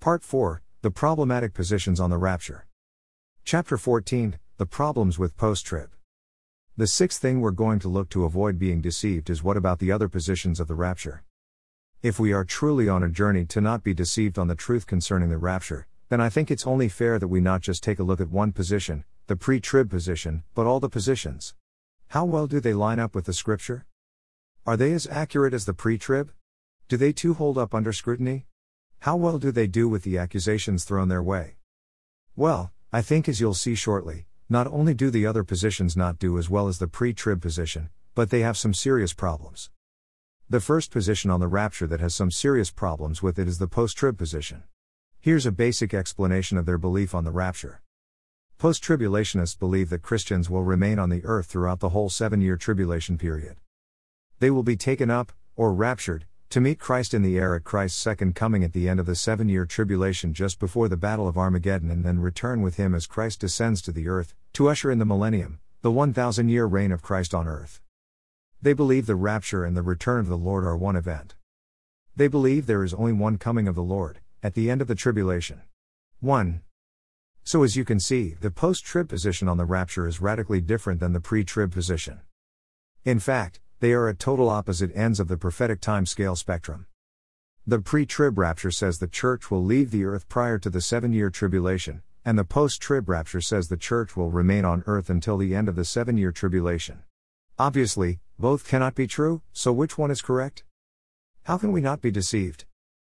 Part 4, The Problematic Positions on the Rapture. Chapter 14, The Problems with Post-Trib. The sixth thing we're going to look to avoid being deceived is what about the other positions of the rapture. If we are truly on a journey to not be deceived on the truth concerning the rapture, then I think it's only fair that we not just take a look at one position, the pre-trib position, but all the positions. How well do they line up with the scripture? Are they as accurate as the pre-trib? Do they too hold up under scrutiny? How well do they do with the accusations thrown their way? Well, I think as you'll see shortly, not only do the other positions not do as well as the pre-trib position, but they have some serious problems. The first position on the rapture that has some serious problems with it is the post-trib position. Here's a basic explanation of their belief on the rapture. Post-tribulationists believe that Christians will remain on the earth throughout the whole 7-year tribulation period. They will be taken up, or raptured, to meet Christ in the air at Christ's second coming at the end of the 7-year tribulation just before the Battle of Armageddon, and then return with him as Christ descends to the earth, to usher in the millennium, the 1,000-year reign of Christ on earth. They believe the rapture and the return of the Lord are one event. They believe there is only one coming of the Lord, at the end of the tribulation. 1. So as you can see, the post-trib position on the rapture is radically different than the pre-trib position. In fact, they are at total opposite ends of the prophetic time scale spectrum. The pre-trib rapture says the church will leave the earth prior to the 7-year tribulation, and the post-trib rapture says the church will remain on earth until the end of the 7-year tribulation. Obviously, both cannot be true, so which one is correct? How can we not be deceived?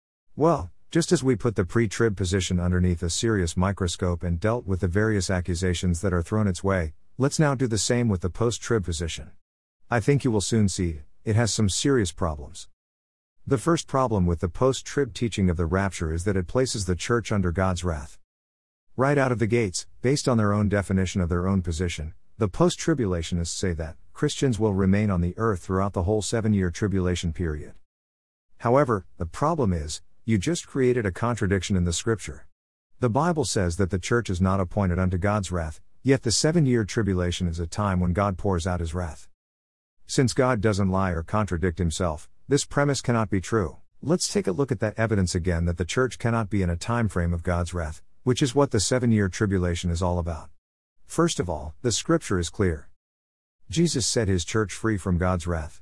Well, just as we put the pre-trib position underneath a serious microscope and dealt with the various accusations that are thrown its way, let's now do the same with the post-trib position. I think you will soon see, it has some serious problems. The first problem with the post-trib teaching of the rapture is that it places the church under God's wrath. Right out of the gates, based on their own definition of their own position, the post-tribulationists say that Christians will remain on the earth throughout the whole 7-year tribulation period. However, the problem is, you just created a contradiction in the scripture. The Bible says that the church is not appointed unto God's wrath, yet the 7-year tribulation is a time when God pours out his wrath. Since God doesn't lie or contradict himself, this premise cannot be true. Let's take a look at that evidence again that the church cannot be in a time frame of God's wrath, which is what the 7-year tribulation is all about. First of all, the scripture is clear. Jesus set his church free from God's wrath.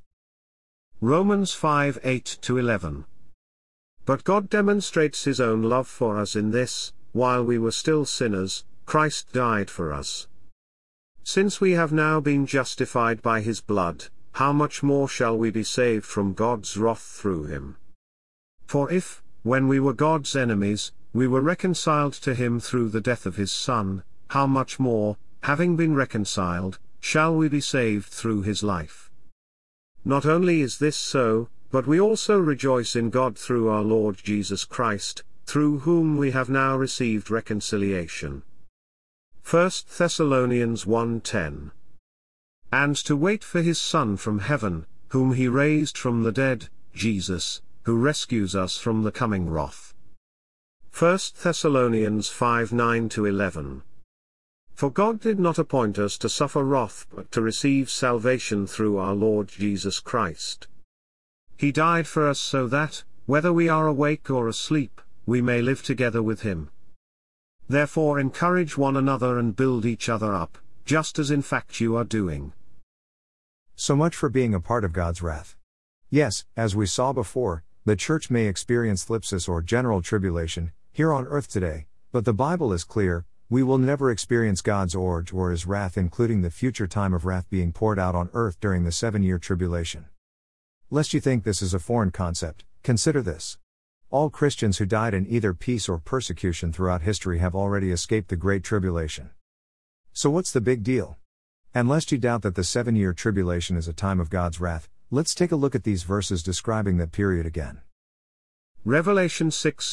Romans 5:8-11. But God demonstrates his own love for us in this, while we were still sinners, Christ died for us. Since we have now been justified by his blood, how much more shall we be saved from God's wrath through him? For if, when we were God's enemies, we were reconciled to him through the death of his Son, how much more, having been reconciled, shall we be saved through his life? Not only is this so, but we also rejoice in God through our Lord Jesus Christ, through whom we have now received reconciliation. 1 Thessalonians 1:10. And to wait for his Son from heaven, whom he raised from the dead, Jesus, who rescues us from the coming wrath. 1 Thessalonians 5:9-11. For God did not appoint us to suffer wrath but to receive salvation through our Lord Jesus Christ. He died for us so that, whether we are awake or asleep, we may live together with him. Therefore encourage one another and build each other up, just as in fact you are doing. So much for being a part of God's wrath. Yes, as we saw before, the church may experience thlipsis or general tribulation, here on earth today, but the Bible is clear, we will never experience God's orge or his wrath, including the future time of wrath being poured out on earth during the 7-year tribulation. Lest you think this is a foreign concept, consider this. All Christians who died in either peace or persecution throughout history have already escaped the Great Tribulation. So what's the big deal? And lest you doubt that the 7-year tribulation is a time of God's wrath, let's take a look at these verses describing that period again. Revelation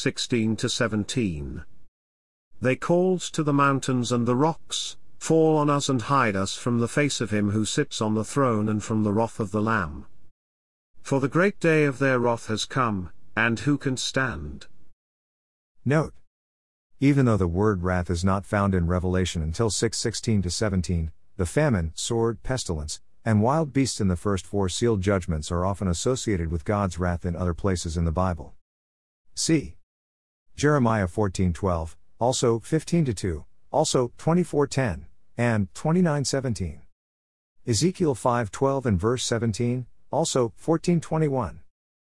6:16-17. They called to the mountains and the rocks, fall on us and hide us from the face of him who sits on the throne and from the wrath of the Lamb. For the great day of their wrath has come, and who can stand? Note. Even though the word wrath is not found in Revelation until 6:16-17, the famine, sword, pestilence, and wild beasts in the first 4 sealed judgments are often associated with God's wrath in other places in the Bible. See Jeremiah 14:12, also 15-2, also 24:10, and 29:17. Ezekiel 5:12 and verse 17, also 14:21.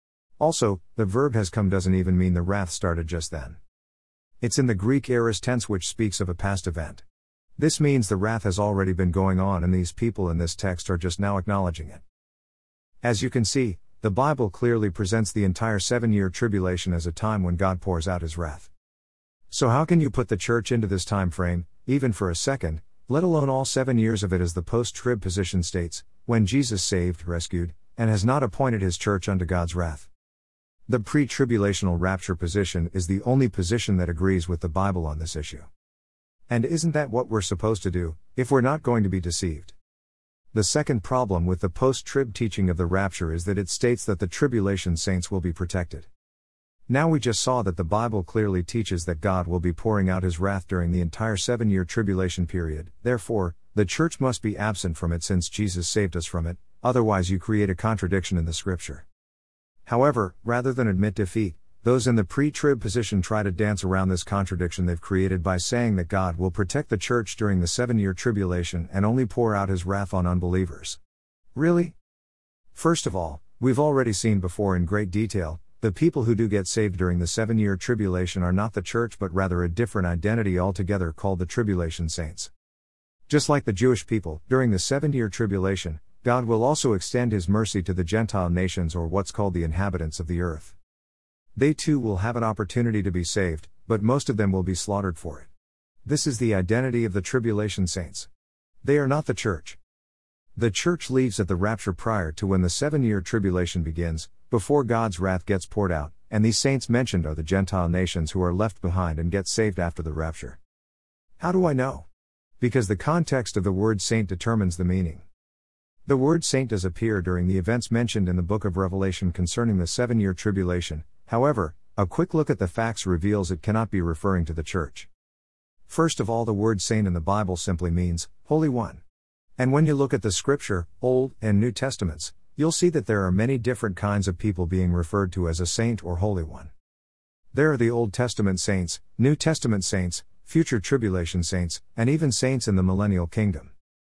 Also, the verb has come doesn't even mean the wrath started just then. It's in the Greek aorist tense, which speaks of a past event. This means the wrath has already been going on and these people in this text are just now acknowledging it. As you can see, the Bible clearly presents the entire 7-year tribulation as a time when God pours out his wrath. So how can you put the church into this time frame, even for a second, let alone all 7 years of it, as the post-trib position states, when Jesus saved, rescued, and has not appointed his church unto God's wrath? The pre-tribulational rapture position is the only position that agrees with the Bible on this issue. And isn't that what we're supposed to do, if we're not going to be deceived? The second problem with the post-trib teaching of the rapture is that it states that the tribulation saints will be protected. Now we just saw that the Bible clearly teaches that God will be pouring out his wrath during the entire 7-year tribulation period, therefore, the church must be absent from it since Jesus saved us from it, otherwise you create a contradiction in the scripture. However, rather than admit defeat, those in the pre-trib position try to dance around this contradiction they've created by saying that God will protect the church during the 7-year tribulation and only pour out his wrath on unbelievers. Really? First of all, we've already seen before in great detail, the people who do get saved during the 7-year tribulation are not the church but rather a different identity altogether called the tribulation saints. Just like the Jewish people, during the 7-year tribulation, God will also extend his mercy to the Gentile nations, or what's called the inhabitants of the earth. They too will have an opportunity to be saved, but most of them will be slaughtered for it. This is the identity of the tribulation saints. They are not the church. The church leaves at the rapture prior to when the 7-year tribulation begins, before God's wrath gets poured out, and these saints mentioned are the Gentile nations who are left behind and get saved after the rapture. How do I know? Because the context of the word saint determines the meaning. The word saint does appear during the events mentioned in the book of Revelation concerning the 7-year tribulation. However, a quick look at the facts reveals it cannot be referring to the church. First of all, the word saint in the Bible simply means Holy One. And when you look at the scripture, Old and New Testaments, you'll see that there are many different kinds of people being referred to as a saint or Holy One. There are the Old Testament saints, New Testament saints, future tribulation saints, and even saints in the millennial kingdom.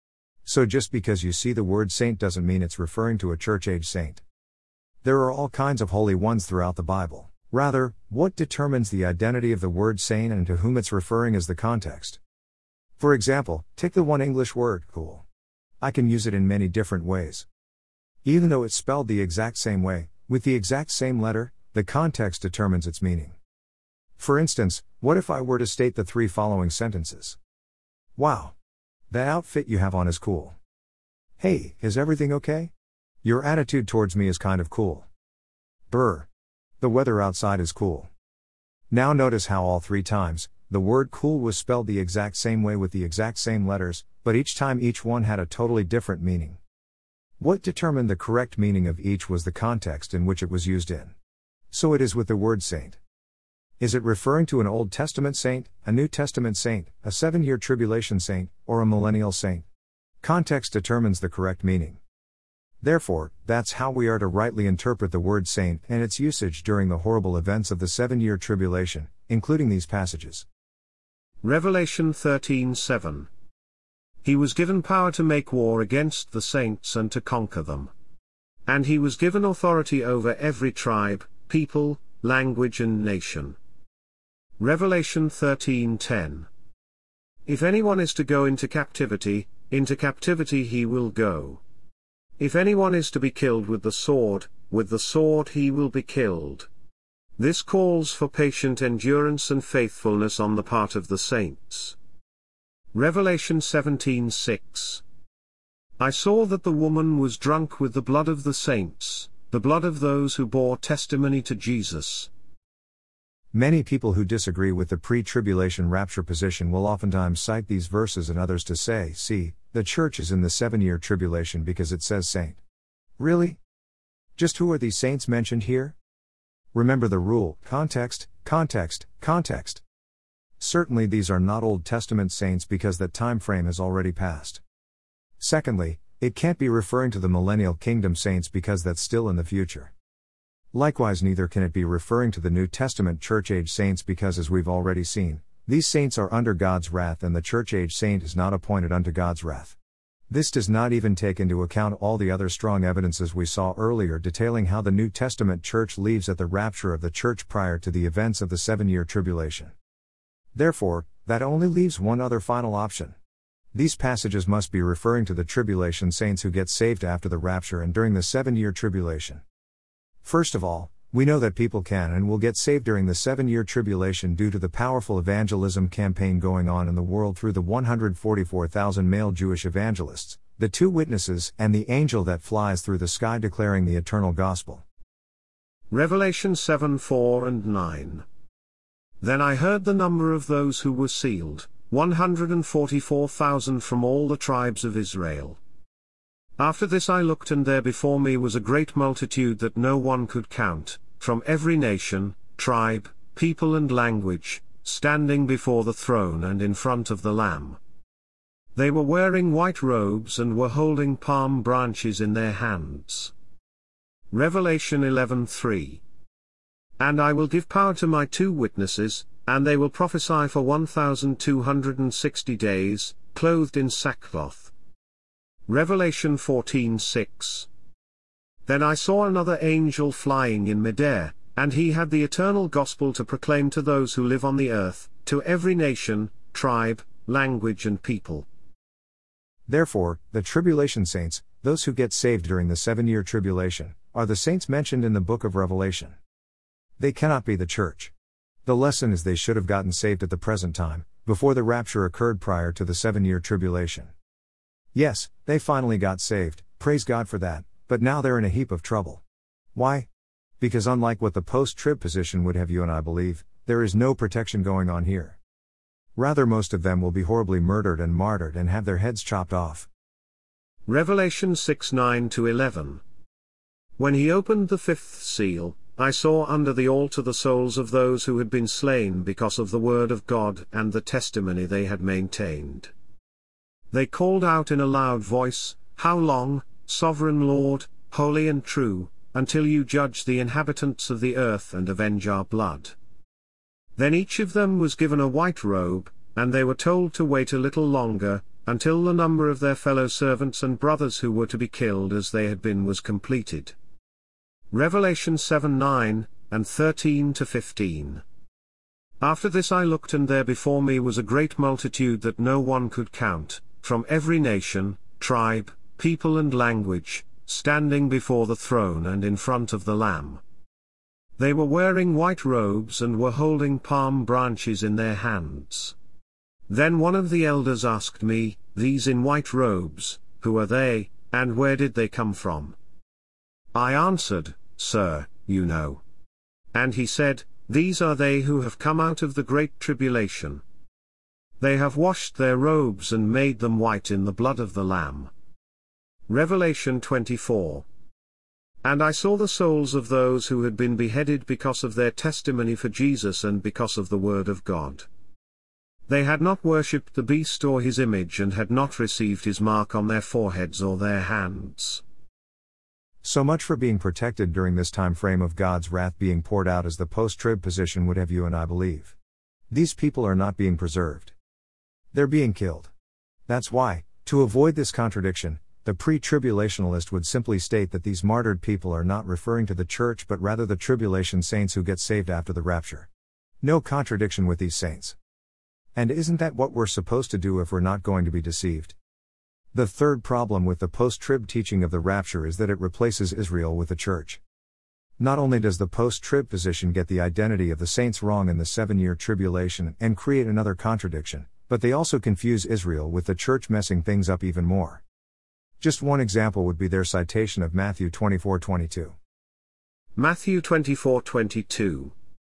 So just because you see the word saint doesn't mean it's referring to a church-age saint. There are all kinds of holy ones throughout the Bible. Rather, what determines the identity of the word saint and to whom it's referring is the context. For example, take the one English word, cool. I can use it in many different ways. Even though it's spelled the exact same way, with the exact same letter, the context determines its meaning. For instance, what if I were to state the 3 following sentences? Wow! That outfit you have on is cool. Hey, is everything okay? Your attitude towards me is kind of cool. Brr. The weather outside is cool. Now notice how all 3 times, the word cool was spelled the exact same way with the exact same letters, but each time each one had a totally different meaning. What determined the correct meaning of each was the context in which it was used in. So it is with the word saint. Is it referring to an Old Testament saint, a New Testament saint, a 7-year tribulation saint, or a millennial saint? Context determines the correct meaning. Therefore, that's how we are to rightly interpret the word saint and its usage during the horrible events of the 7-year tribulation, including these passages. Revelation 13:7. He was given power to make war against the saints and to conquer them. And he was given authority over every tribe, people, language and nation. Revelation 13:10. If anyone is to go into captivity he will go. If anyone is to be killed with the sword he will be killed. This calls for patient endurance and faithfulness on the part of the saints. Revelation 17:6. I saw that the woman was drunk with the blood of the saints, the blood of those who bore testimony to Jesus. Many people who disagree with the pre-tribulation rapture position will oftentimes cite these verses and others to say, see, the church is in the 7-year tribulation because it says saint. Really? Just who are these saints mentioned here? Remember the rule, context, context, context. Certainly these are not Old Testament saints because that time frame has already passed. Secondly, it can't be referring to the millennial kingdom saints because that's still in the future. Likewise, neither can it be referring to the New Testament church age saints because, as we've already seen, these saints are under God's wrath and the church age saint is not appointed unto God's wrath. This does not even take into account all the other strong evidences we saw earlier detailing how the New Testament church leaves at the rapture of the church prior to the events of the 7-year tribulation. Therefore, that only leaves one other final option. These passages must be referring to the tribulation saints who get saved after the rapture and during the 7-year tribulation. First of all, we know that people can and will get saved during the 7-year tribulation due to the powerful evangelism campaign going on in the world through the 144,000 male Jewish evangelists, the 2 witnesses, and the angel that flies through the sky declaring the eternal gospel. Revelation 7:4 and 9. Then I heard the number of those who were sealed, 144,000 from all the tribes of Israel. After this I looked, and there before me was a great multitude that no one could count, from every nation, tribe, people and language, standing before the throne and in front of the Lamb. They were wearing white robes and were holding palm branches in their hands. Revelation 11:3. And I will give power to my 2 witnesses, and they will prophesy for 1,260 days, clothed in sackcloth. Revelation 14:6. Then I saw another angel flying in midair, and he had the eternal gospel to proclaim to those who live on the earth, to every nation, tribe, language and people. Therefore, the tribulation saints, those who get saved during the 7-year tribulation, are the saints mentioned in the book of Revelation. They cannot be the church. The lesson is they should have gotten saved at the present time, before the rapture occurred prior to the 7-year tribulation. Yes, they finally got saved, praise God for that, but now they're in a heap of trouble. Why? Because unlike what the post-trib position would have you and I believe, there is no protection going on here. Rather, most of them will be horribly murdered and martyred and have their heads chopped off. Revelation 6:9-11. When he opened the 5th seal, I saw under the altar the souls of those who had been slain because of the word of God and the testimony they had maintained. They called out in a loud voice, How long, Sovereign Lord, holy and true, until you judge the inhabitants of the earth and avenge our blood? Then each of them was given a white robe, and they were told to wait a little longer, until the number of their fellow servants and brothers who were to be killed as they had been was completed. Revelation 7:9, and 13-15. After this I looked, and there before me was a great multitude that no one could count, from every nation, tribe, people and language, standing before the throne and in front of the Lamb. They were wearing white robes and were holding palm branches in their hands. Then one of the elders asked me, These in white robes, who are they, and where did they come from? I answered, Sir, you know. And he said, These are they who have come out of the great tribulation. They have washed their robes and made them white in the blood of the Lamb. Revelation 24. And I saw the souls of those who had been beheaded because of their testimony for Jesus and because of the word of God. They had not worshipped the beast or his image and had not received his mark on their foreheads or their hands. So much for being protected during this time frame of God's wrath being poured out, as the post-trib position would have you and I believe. These people are not being preserved. They're being killed. That's why, to avoid this contradiction, the pre-tribulationalist would simply state that these martyred people are not referring to the church but rather the tribulation saints who get saved after the rapture. No contradiction with these saints. And isn't that what we're supposed to do if we're not going to be deceived? The third problem with the post-trib teaching of the rapture is that it replaces Israel with the church. Not only does the post-trib position get the identity of the saints wrong in the 7-year tribulation and create another contradiction, but they also confuse Israel with the church, messing things up even more. Just one example would be their citation of Matthew 24:22. Matthew 24:22.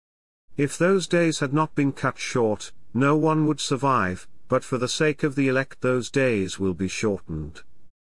If those days had not been cut short, no one would survive, but for the sake of the elect those days will be shortened.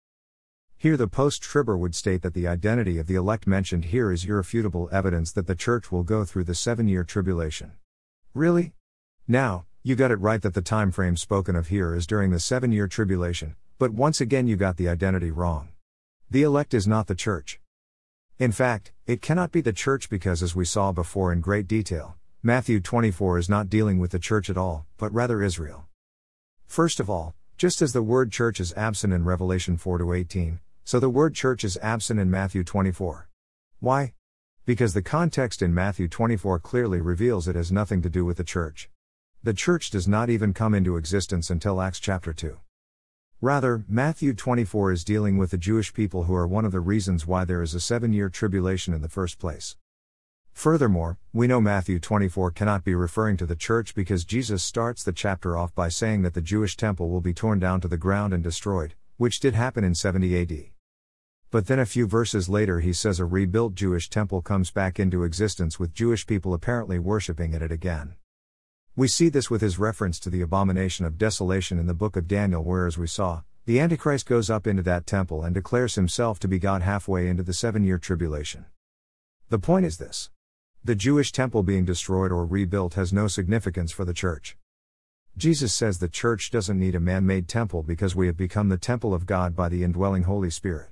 Here the post-tribber would state that the identity of the elect mentioned here is irrefutable evidence that the church will go through the 7-year tribulation. Really? Now, you got it right that the time frame spoken of here is during the 7-year tribulation, but once again you got the identity wrong. The elect is not the church. In fact, it cannot be the church because, as we saw before in great detail, Matthew 24 is not dealing with the church at all, but rather Israel. First of all, just as the word church is absent in Revelation 4-18, so the word church is absent in Matthew 24. Why? Because the context in Matthew 24 clearly reveals it has nothing to do with the church. The church does not even come into existence until Acts chapter 2. Rather, Matthew 24 is dealing with the Jewish people who are one of the reasons why there is a 7-year tribulation in the first place. Furthermore, we know Matthew 24 cannot be referring to the church because Jesus starts the chapter off by saying that the Jewish temple will be torn down to the ground and destroyed, which did happen in 70 AD. But then a few verses later he says a rebuilt Jewish temple comes back into existence with Jewish people apparently worshipping at it again. We see this with his reference to the abomination of desolation in the book of Daniel, where, as we saw, the Antichrist goes up into that temple and declares himself to be God halfway into the 7-year tribulation. The point is this. The Jewish temple being destroyed or rebuilt has no significance for the church. Jesus says the church doesn't need a man-made temple because we have become the temple of God by the indwelling Holy Spirit.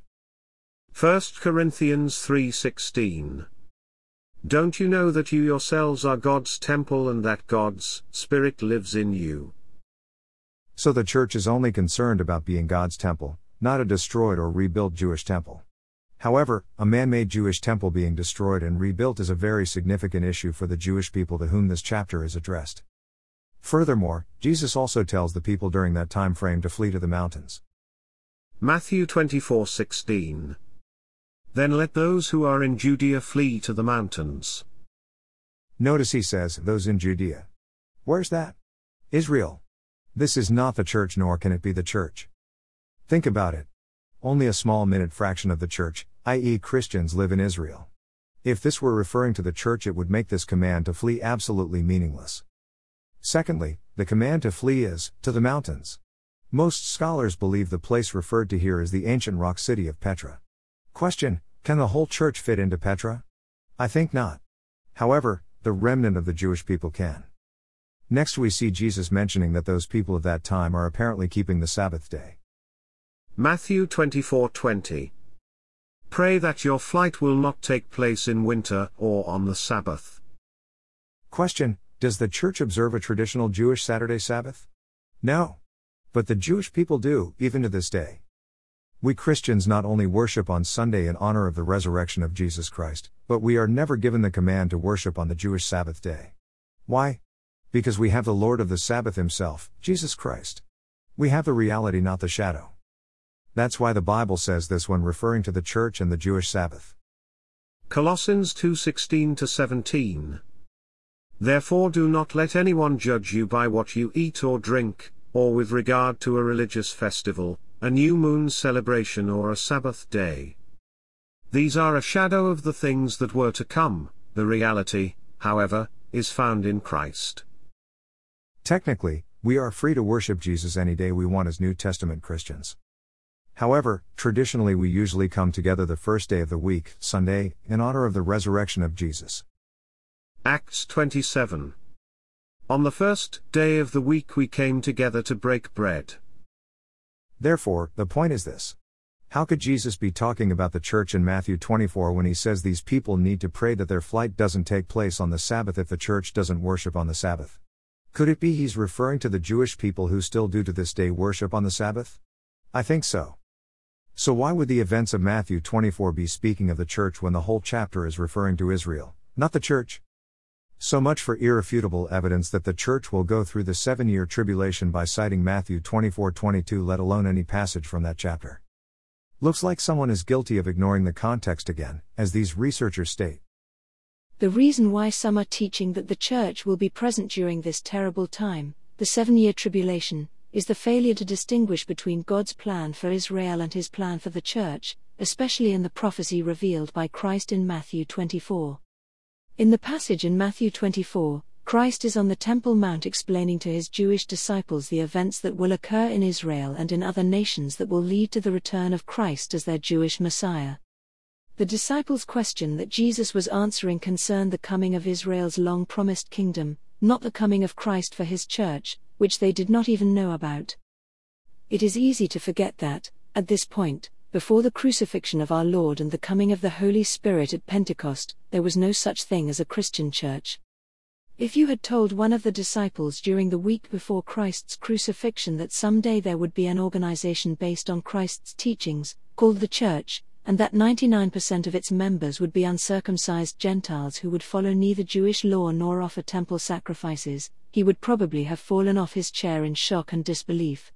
1 Corinthians 3:16. Don't you know that you yourselves are God's temple and that God's Spirit lives in you? So the church is only concerned about being God's temple, not a destroyed or rebuilt Jewish temple. However, a man-made Jewish temple being destroyed and rebuilt is a very significant issue for the Jewish people to whom this chapter is addressed. Furthermore, Jesus also tells the people during that time frame to flee to the mountains. Matthew 24:16. Then let those who are in Judea flee to the mountains. Notice he says, those in Judea. Where's that? Israel. This is not the church, nor can it be the church. Think about it. Only a small minute fraction of the church, i.e. Christians, live in Israel. If this were referring to the church, it would make this command to flee absolutely meaningless. Secondly, the command to flee is, to the mountains. Most scholars believe the place referred to here is the ancient rock city of Petra. Question: can the whole church fit into Petra? I think not. However, the remnant of the Jewish people can. Next we see Jesus mentioning that those people of that time are apparently keeping the Sabbath day. Matthew 24:20. Pray that your flight will not take place in winter or on the Sabbath. Question: does the church observe a traditional Jewish Saturday Sabbath? No. But the Jewish people do, even to this day. We Christians not only worship on Sunday in honor of the resurrection of Jesus Christ, but we are never given the command to worship on the Jewish Sabbath day. Why? Because we have the Lord of the Sabbath himself, Jesus Christ. We have the reality, not the shadow. That's why the Bible says this when referring to the church and the Jewish Sabbath. Colossians 2:16-17. Therefore do not let anyone judge you by what you eat or drink, or with regard to a religious festival, a new moon celebration or a Sabbath day. These are a shadow of the things that were to come. The reality, however, is found in Christ. Technically, we are free to worship Jesus any day we want as New Testament Christians. However, traditionally we usually come together the first day of the week, Sunday, in honor of the resurrection of Jesus. Acts 27. On the first day of the week we came together to break bread. Therefore, the point is this. How could Jesus be talking about the church in Matthew 24 when he says these people need to pray that their flight doesn't take place on the Sabbath if the church doesn't worship on the Sabbath? Could it be he's referring to the Jewish people who still do to this day worship on the Sabbath? I think so. So why would the events of Matthew 24 be speaking of the church when the whole chapter is referring to Israel, not the church? So much for irrefutable evidence that the church will go through the 7-year tribulation by citing Matthew 24:22, let alone any passage from that chapter. Looks like someone is guilty of ignoring the context again, as these researchers state. The reason why some are teaching that the church will be present during this terrible time, the 7-year tribulation, is the failure to distinguish between God's plan for Israel and his plan for the church, especially in the prophecy revealed by Christ in Matthew 24. In the passage in Matthew 24, Christ is on the Temple Mount explaining to his Jewish disciples the events that will occur in Israel and in other nations that will lead to the return of Christ as their Jewish Messiah. The disciples' question that Jesus was answering concerned the coming of Israel's long-promised kingdom, not the coming of Christ for his church, which they did not even know about. It is easy to forget that, at this point, Before the crucifixion of our Lord and the coming of the Holy Spirit at Pentecost, there was no such thing as a Christian church. If you had told one of the disciples during the week before Christ's crucifixion that someday there would be an organization based on Christ's teachings, called the Church, and that 99% of its members would be uncircumcised Gentiles who would follow neither Jewish law nor offer temple sacrifices, he would probably have fallen off his chair in shock and disbelief.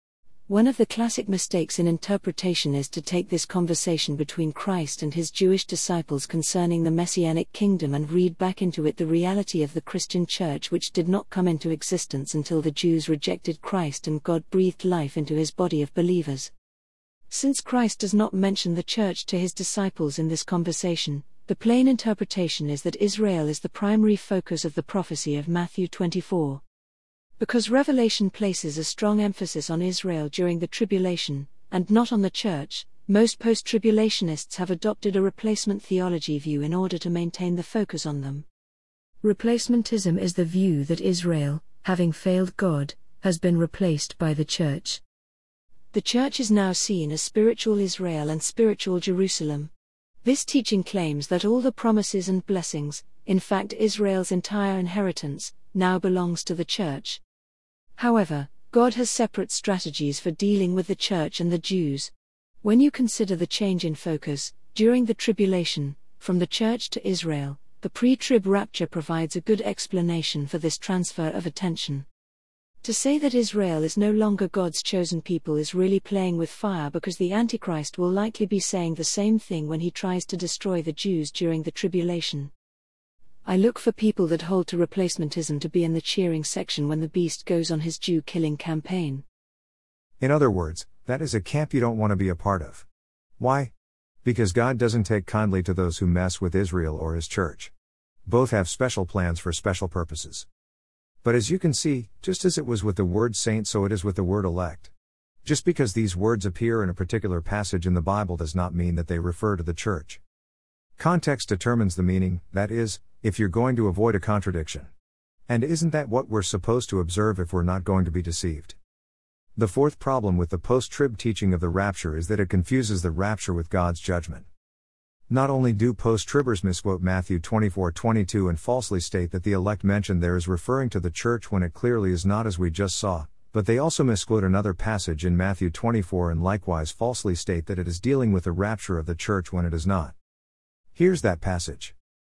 One of the classic mistakes in interpretation is to take this conversation between Christ and his Jewish disciples concerning the Messianic kingdom and read back into it the reality of the Christian church, which did not come into existence until the Jews rejected Christ and God breathed life into his body of believers. Since Christ does not mention the church to his disciples in this conversation, the plain interpretation is that Israel is the primary focus of the prophecy of Matthew 24. Because Revelation places a strong emphasis on Israel during the tribulation, and not on the church, most post-tribulationists have adopted a replacement theology view in order to maintain the focus on them. Replacementism is the view that Israel, having failed God, has been replaced by the church. The church is now seen as spiritual Israel and spiritual Jerusalem. This teaching claims that all the promises and blessings, in fact Israel's entire inheritance, now belongs to the church. However, God has separate strategies for dealing with the church and the Jews. When you consider the change in focus, during the tribulation, from the church to Israel, the pre-trib rapture provides a good explanation for this transfer of attention. To say that Israel is no longer God's chosen people is really playing with fire, because the Antichrist will likely be saying the same thing when he tries to destroy the Jews during the tribulation. I look for people that hold to replacementism to be in the cheering section when the beast goes on his Jew-killing campaign. In other words, that is a camp you don't want to be a part of. Why? Because God doesn't take kindly to those who mess with Israel or his church. Both have special plans for special purposes. But as you can see, just as it was with the word saint, so it is with the word elect. Just because these words appear in a particular passage in the Bible does not mean that they refer to the church. Context determines the meaning, that is, if you're going to avoid a contradiction. And isn't that what we're supposed to observe if we're not going to be deceived? The fourth problem with the post-trib teaching of the rapture is that it confuses the rapture with God's judgment. Not only do post-tribbers misquote Matthew 24:22 and falsely state that the elect mentioned there is referring to the church when it clearly is not, as we just saw, but they also misquote another passage in Matthew 24 and likewise falsely state that it is dealing with the rapture of the church when it is not. Here's that passage.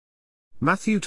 Matthew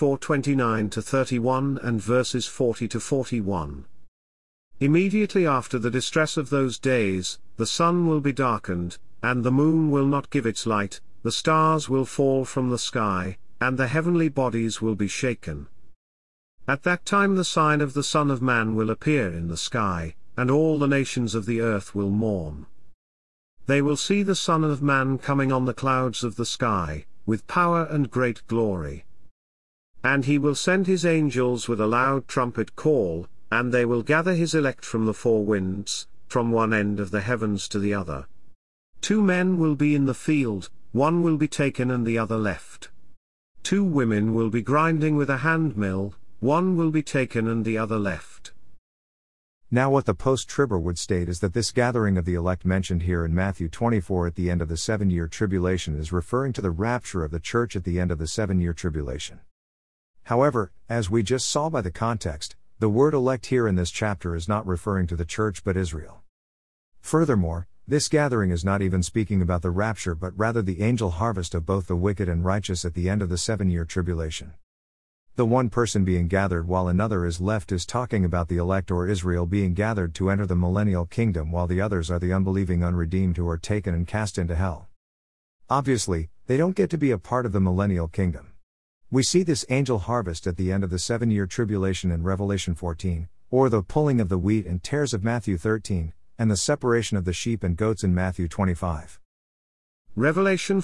24:29-31 and verses 40-41. Immediately after the distress of those days, the sun will be darkened, and the moon will not give its light, the stars will fall from the sky, and the heavenly bodies will be shaken. At that time the sign of the Son of Man will appear in the sky, and all the nations of the earth will mourn. They will see the Son of Man coming on the clouds of the sky, with power and great glory. And he will send his angels with a loud trumpet call, and they will gather his elect from the four winds, from one end of the heavens to the other. 2 men will be in the field, one will be taken and the other left. 2 women will be grinding with a handmill, one will be taken and the other left. Now what the post-tribber would state is that this gathering of the elect mentioned here in Matthew 24 at the end of the 7-year tribulation is referring to the rapture of the church at the end of the 7-year tribulation. However, as we just saw by the context, the word elect here in this chapter is not referring to the church but Israel. Furthermore, this gathering is not even speaking about the rapture but rather the angel harvest of both the wicked and righteous at the end of the 7-year tribulation. The one person being gathered while another is left is talking about the elect or Israel being gathered to enter the millennial kingdom, while the others are the unbelieving unredeemed who are taken and cast into hell. Obviously, they don't get to be a part of the millennial kingdom. We see this angel harvest at the end of the 7-year tribulation in Revelation 14, or the pulling of the wheat and tares of Matthew 13, and the separation of the sheep and goats in Matthew 25. Revelation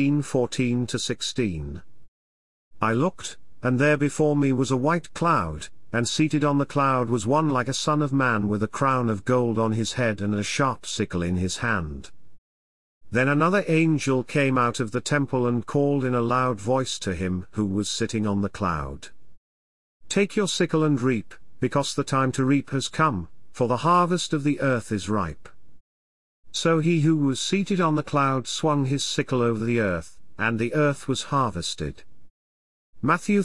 14:14-16. I looked, and there before me was a white cloud, and seated on the cloud was one like a son of man with a crown of gold on his head and a sharp sickle in his hand. Then another angel came out of the temple and called in a loud voice to him who was sitting on the cloud. Take your sickle and reap, because the time to reap has come, for the harvest of the earth is ripe. So he who was seated on the cloud swung his sickle over the earth, and the earth was harvested. Matthew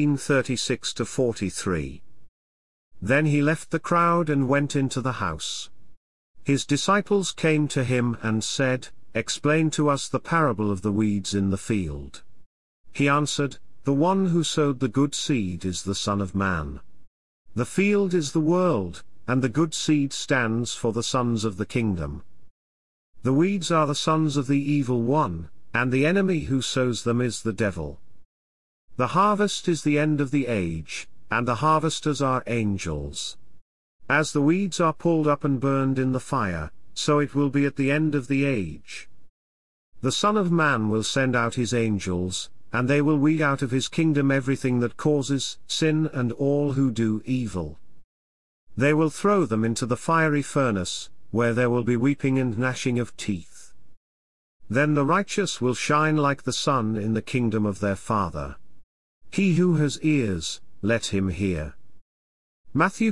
13:36-43. Then he left the crowd and went into the house. His disciples came to him and said, "Explain to us the parable of the weeds in the field." He answered, "The one who sowed the good seed is the Son of Man. The field is the world, and the good seed stands for the sons of the kingdom. The weeds are the sons of the evil one, and the enemy who sows them is the devil. The harvest is the end of the age, and the harvesters are angels. As the weeds are pulled up and burned in the fire, so it will be at the end of the age. The Son of Man will send out his angels, and they will weed out of his kingdom everything that causes sin and all who do evil. They will throw them into the fiery furnace, where there will be weeping and gnashing of teeth. Then the righteous will shine like the sun in the kingdom of their Father. He who has ears, let him hear." Matthew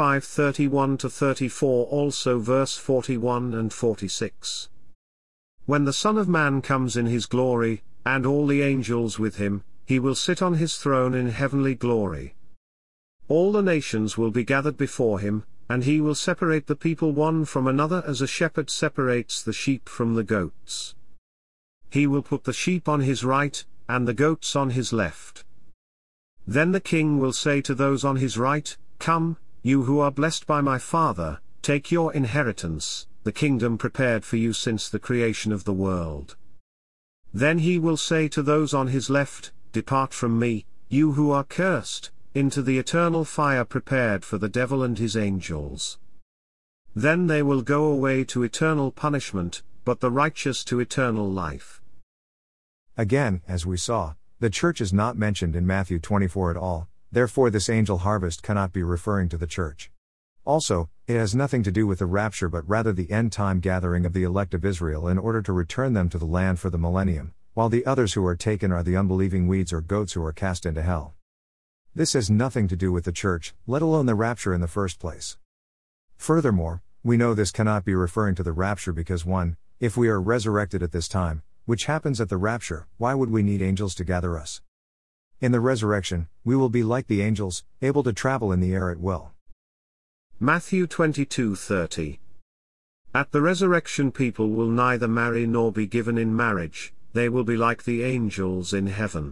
25:31-34, also verse 41 and 46. When the Son of Man comes in his glory, and all the angels with him, he will sit on his throne in heavenly glory. All the nations will be gathered before him, and he will separate the people one from another as a shepherd separates the sheep from the goats. He will put the sheep on his right, and the goats on his left. Then the king will say to those on his right, "Come, you who are blessed by my Father, take your inheritance, the kingdom prepared for you since the creation of the world." Then he will say to those on his left, "Depart from me, you who are cursed, into the eternal fire prepared for the devil and his angels." Then they will go away to eternal punishment, but the righteous to eternal life. Again, as we saw, the church is not mentioned in Matthew 24 at all, therefore this angel harvest cannot be referring to the church. Also, it has nothing to do with the rapture but rather the end-time gathering of the elect of Israel in order to return them to the land for the millennium, while the others who are taken are the unbelieving weeds or goats who are cast into hell. This has nothing to do with the church, let alone the rapture in the first place. Furthermore, we know this cannot be referring to the rapture because 1. If we are resurrected at this time, which happens at the rapture, why would we need angels to gather us? In the resurrection, we will be like the angels, able to travel in the air at will. Matthew 22:30. At the resurrection people will neither marry nor be given in marriage, they will be like the angels in heaven.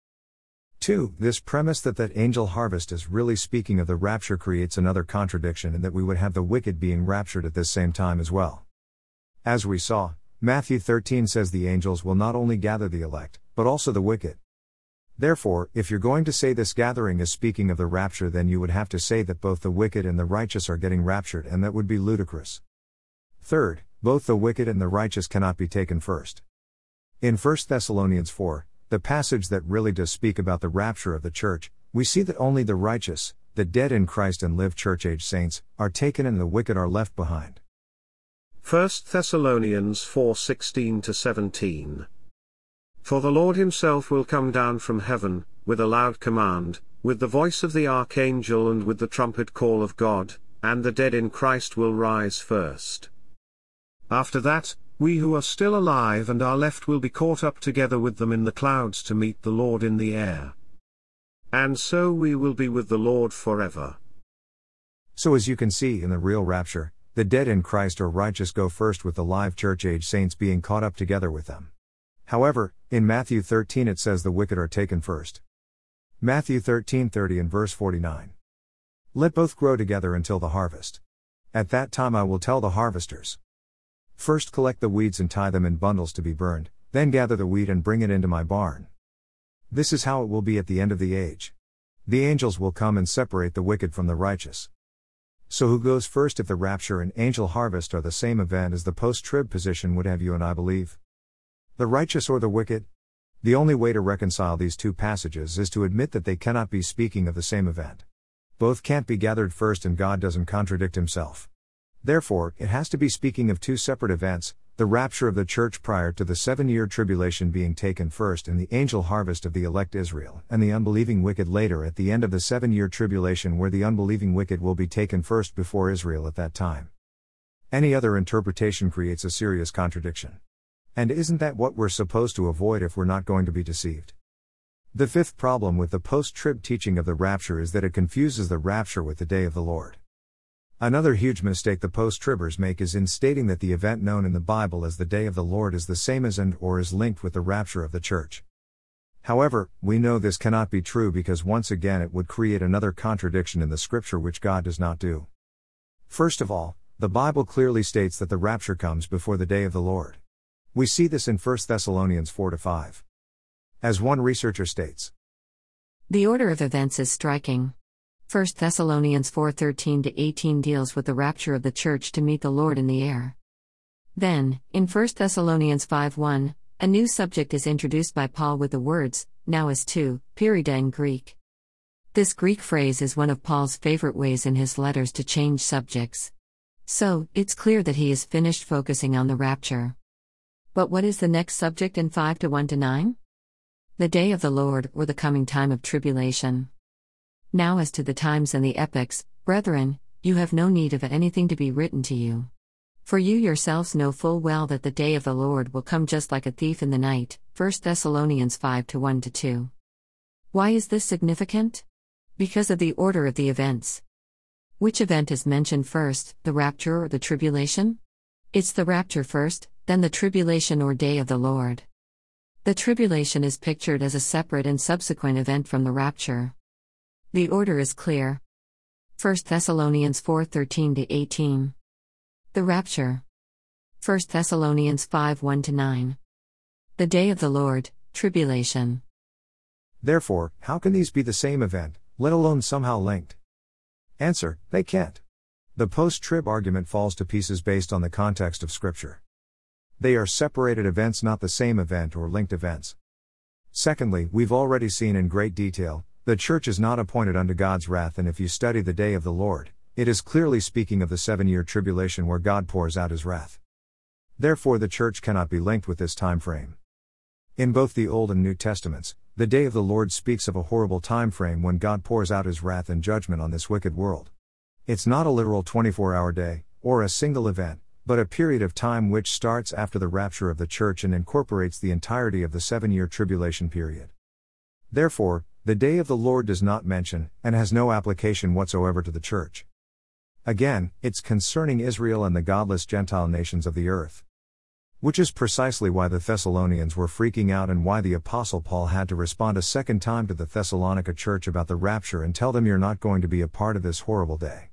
2. This premise that angel harvest is really speaking of the rapture creates another contradiction in that we would have the wicked being raptured at this same time as well. As we saw, Matthew 13 says the angels will not only gather the elect, but also the wicked. Therefore, if you're going to say this gathering is speaking of the rapture, then you would have to say that both the wicked and the righteous are getting raptured, and that would be ludicrous. Third, both the wicked and the righteous cannot be taken first. In 1 Thessalonians 4, the passage that really does speak about the rapture of the church, we see that only the righteous, the dead in Christ and live church-age saints, are taken and the wicked are left behind. 1 Thessalonians 4:16-17. For the Lord himself will come down from heaven, with a loud command, with the voice of the archangel and with the trumpet call of God, and the dead in Christ will rise first. After that, we who are still alive and are left will be caught up together with them in the clouds to meet the Lord in the air. And so we will be with the Lord forever. So as you can see in the real rapture, the dead in Christ or righteous go first with the live church-age saints being caught up together with them. However, in Matthew 13 it says the wicked are taken first. Matthew 13:30 and verse 49. Let both grow together until the harvest. At that time I will tell the harvesters. First collect the weeds and tie them in bundles to be burned, then gather the wheat and bring it into my barn. This is how it will be at the end of the age. The angels will come and separate the wicked from the righteous. So who goes first if the rapture and angel harvest are the same event as the post-trib position would have you and I believe? The righteous or the wicked? The only way to reconcile these two passages is to admit that they cannot be speaking of the same event. Both can't be gathered first and God doesn't contradict himself. Therefore, it has to be speaking of two separate events, the rapture of the church prior to the 7-year tribulation being taken first and the angel harvest of the elect Israel, and the unbelieving wicked later at the end of the 7-year tribulation where the unbelieving wicked will be taken first before Israel at that time. Any other interpretation creates a serious contradiction. And isn't that what we're supposed to avoid if we're not going to be deceived? The fifth problem with the post-trib teaching of the rapture is that it confuses the rapture with the day of the Lord. Another huge mistake the post-tribbers make is in stating that the event known in the Bible as the day of the Lord is the same as and or is linked with the rapture of the church. However, we know this cannot be true because once again it would create another contradiction in the scripture which God does not do. First of all, the Bible clearly states that the rapture comes before the day of the Lord. We see this in 1 Thessalonians 4-5. As one researcher states, the order of events is striking. 1 Thessalonians 4:13-18 deals with the rapture of the church to meet the Lord in the air. Then, in 1 Thessalonians 5:1, a new subject is introduced by Paul with the words, now as to, perida in Greek. This Greek phrase is one of Paul's favorite ways in his letters to change subjects. So, it's clear that he is finished focusing on the rapture. But what is the next subject in 5:1-9? The day of the Lord, or the coming time of tribulation. Now as to the times and the epochs, brethren, you have no need of anything to be written to you. For you yourselves know full well that the day of the Lord will come just like a thief in the night. 1 Thessalonians 5:1-2. Why is this significant? Because of the order of the events. Which event is mentioned first, the rapture or the tribulation? It's the rapture first, then the tribulation or day of the Lord. The tribulation is pictured as a separate and subsequent event from the rapture. The order is clear. 1 Thessalonians 4:13-18. The rapture. 1 Thessalonians 5:1-9. The day of the Lord, tribulation. Therefore, how can these be the same event, let alone somehow linked? Answer: they can't. The post-trib argument falls to pieces based on the context of Scripture. They are separated events, not the same event or linked events. Secondly, we've already seen in great detail, the church is not appointed unto God's wrath, and if you study the day of the Lord, it is clearly speaking of the 7-year tribulation where God pours out his wrath. Therefore the church cannot be linked with this time frame. In both the Old and New Testaments, the day of the Lord speaks of a horrible time frame when God pours out his wrath and judgment on this wicked world. It's not a literal 24-hour day, or a single event, but a period of time which starts after the rapture of the church and incorporates the entirety of the 7-year tribulation period. Therefore, the day of the Lord does not mention, and has no application whatsoever to the church. Again, it's concerning Israel and the godless Gentile nations of the earth. Which is precisely why the Thessalonians were freaking out and why the Apostle Paul had to respond a second time to the Thessalonica church about the rapture and tell them you're not going to be a part of this horrible day.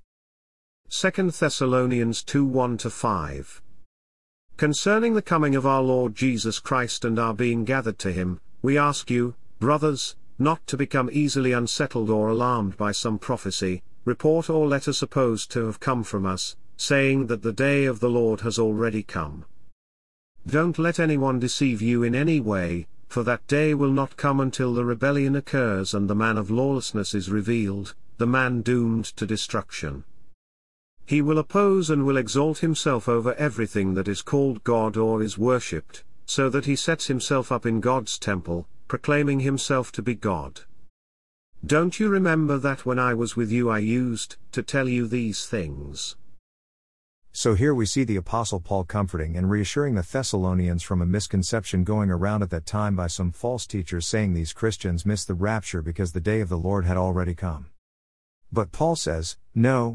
2 Thessalonians 2:1-5. Concerning the coming of our Lord Jesus Christ and our being gathered to him, we ask you, brothers, not to become easily unsettled or alarmed by some prophecy, report or letter supposed to have come from us, saying that the day of the Lord has already come. Don't let anyone deceive you in any way, for that day will not come until the rebellion occurs and the man of lawlessness is revealed, the man doomed to destruction. He will oppose and will exalt himself over everything that is called God or is worshipped, so that he sets himself up in God's temple, proclaiming himself to be God. Don't you remember that when I was with you I used to tell you these things? So here we see the Apostle Paul comforting and reassuring the Thessalonians from a misconception going around at that time by some false teachers saying these Christians missed the rapture because the day of the Lord had already come. But Paul says, no.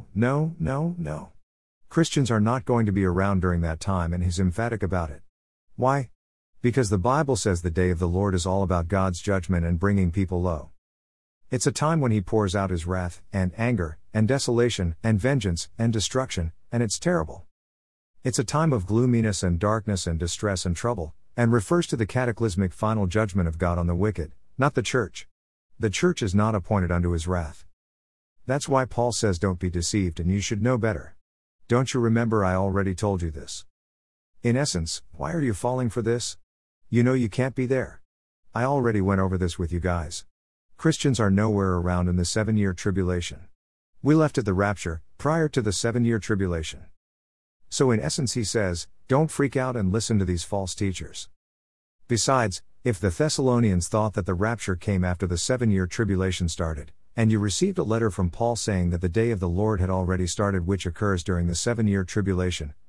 Christians are not going to be around during that time, and he's emphatic about it. Why? Because the Bible says the day of the Lord is all about God's judgment and bringing people low. It's a time when he pours out his wrath, and anger, and desolation, and vengeance, and destruction, and it's terrible. It's a time of gloominess and darkness and distress and trouble, and refers to the cataclysmic final judgment of God on the wicked, not the church. The church is not appointed unto his wrath. That's why Paul says don't be deceived and you should know better. Don't you remember I already told you this? In essence, why are you falling for this? You know you can't be there. I already went over this with you guys. Christians are nowhere around in the 7-year tribulation. We left at the rapture, prior to the 7-year tribulation. So in essence he says, don't freak out and listen to these false teachers. Besides, if the Thessalonians thought that the rapture came after the 7-year tribulation started, and you received a letter from Paul saying that the day of the Lord had already started, which occurs during the 7-year tribulation,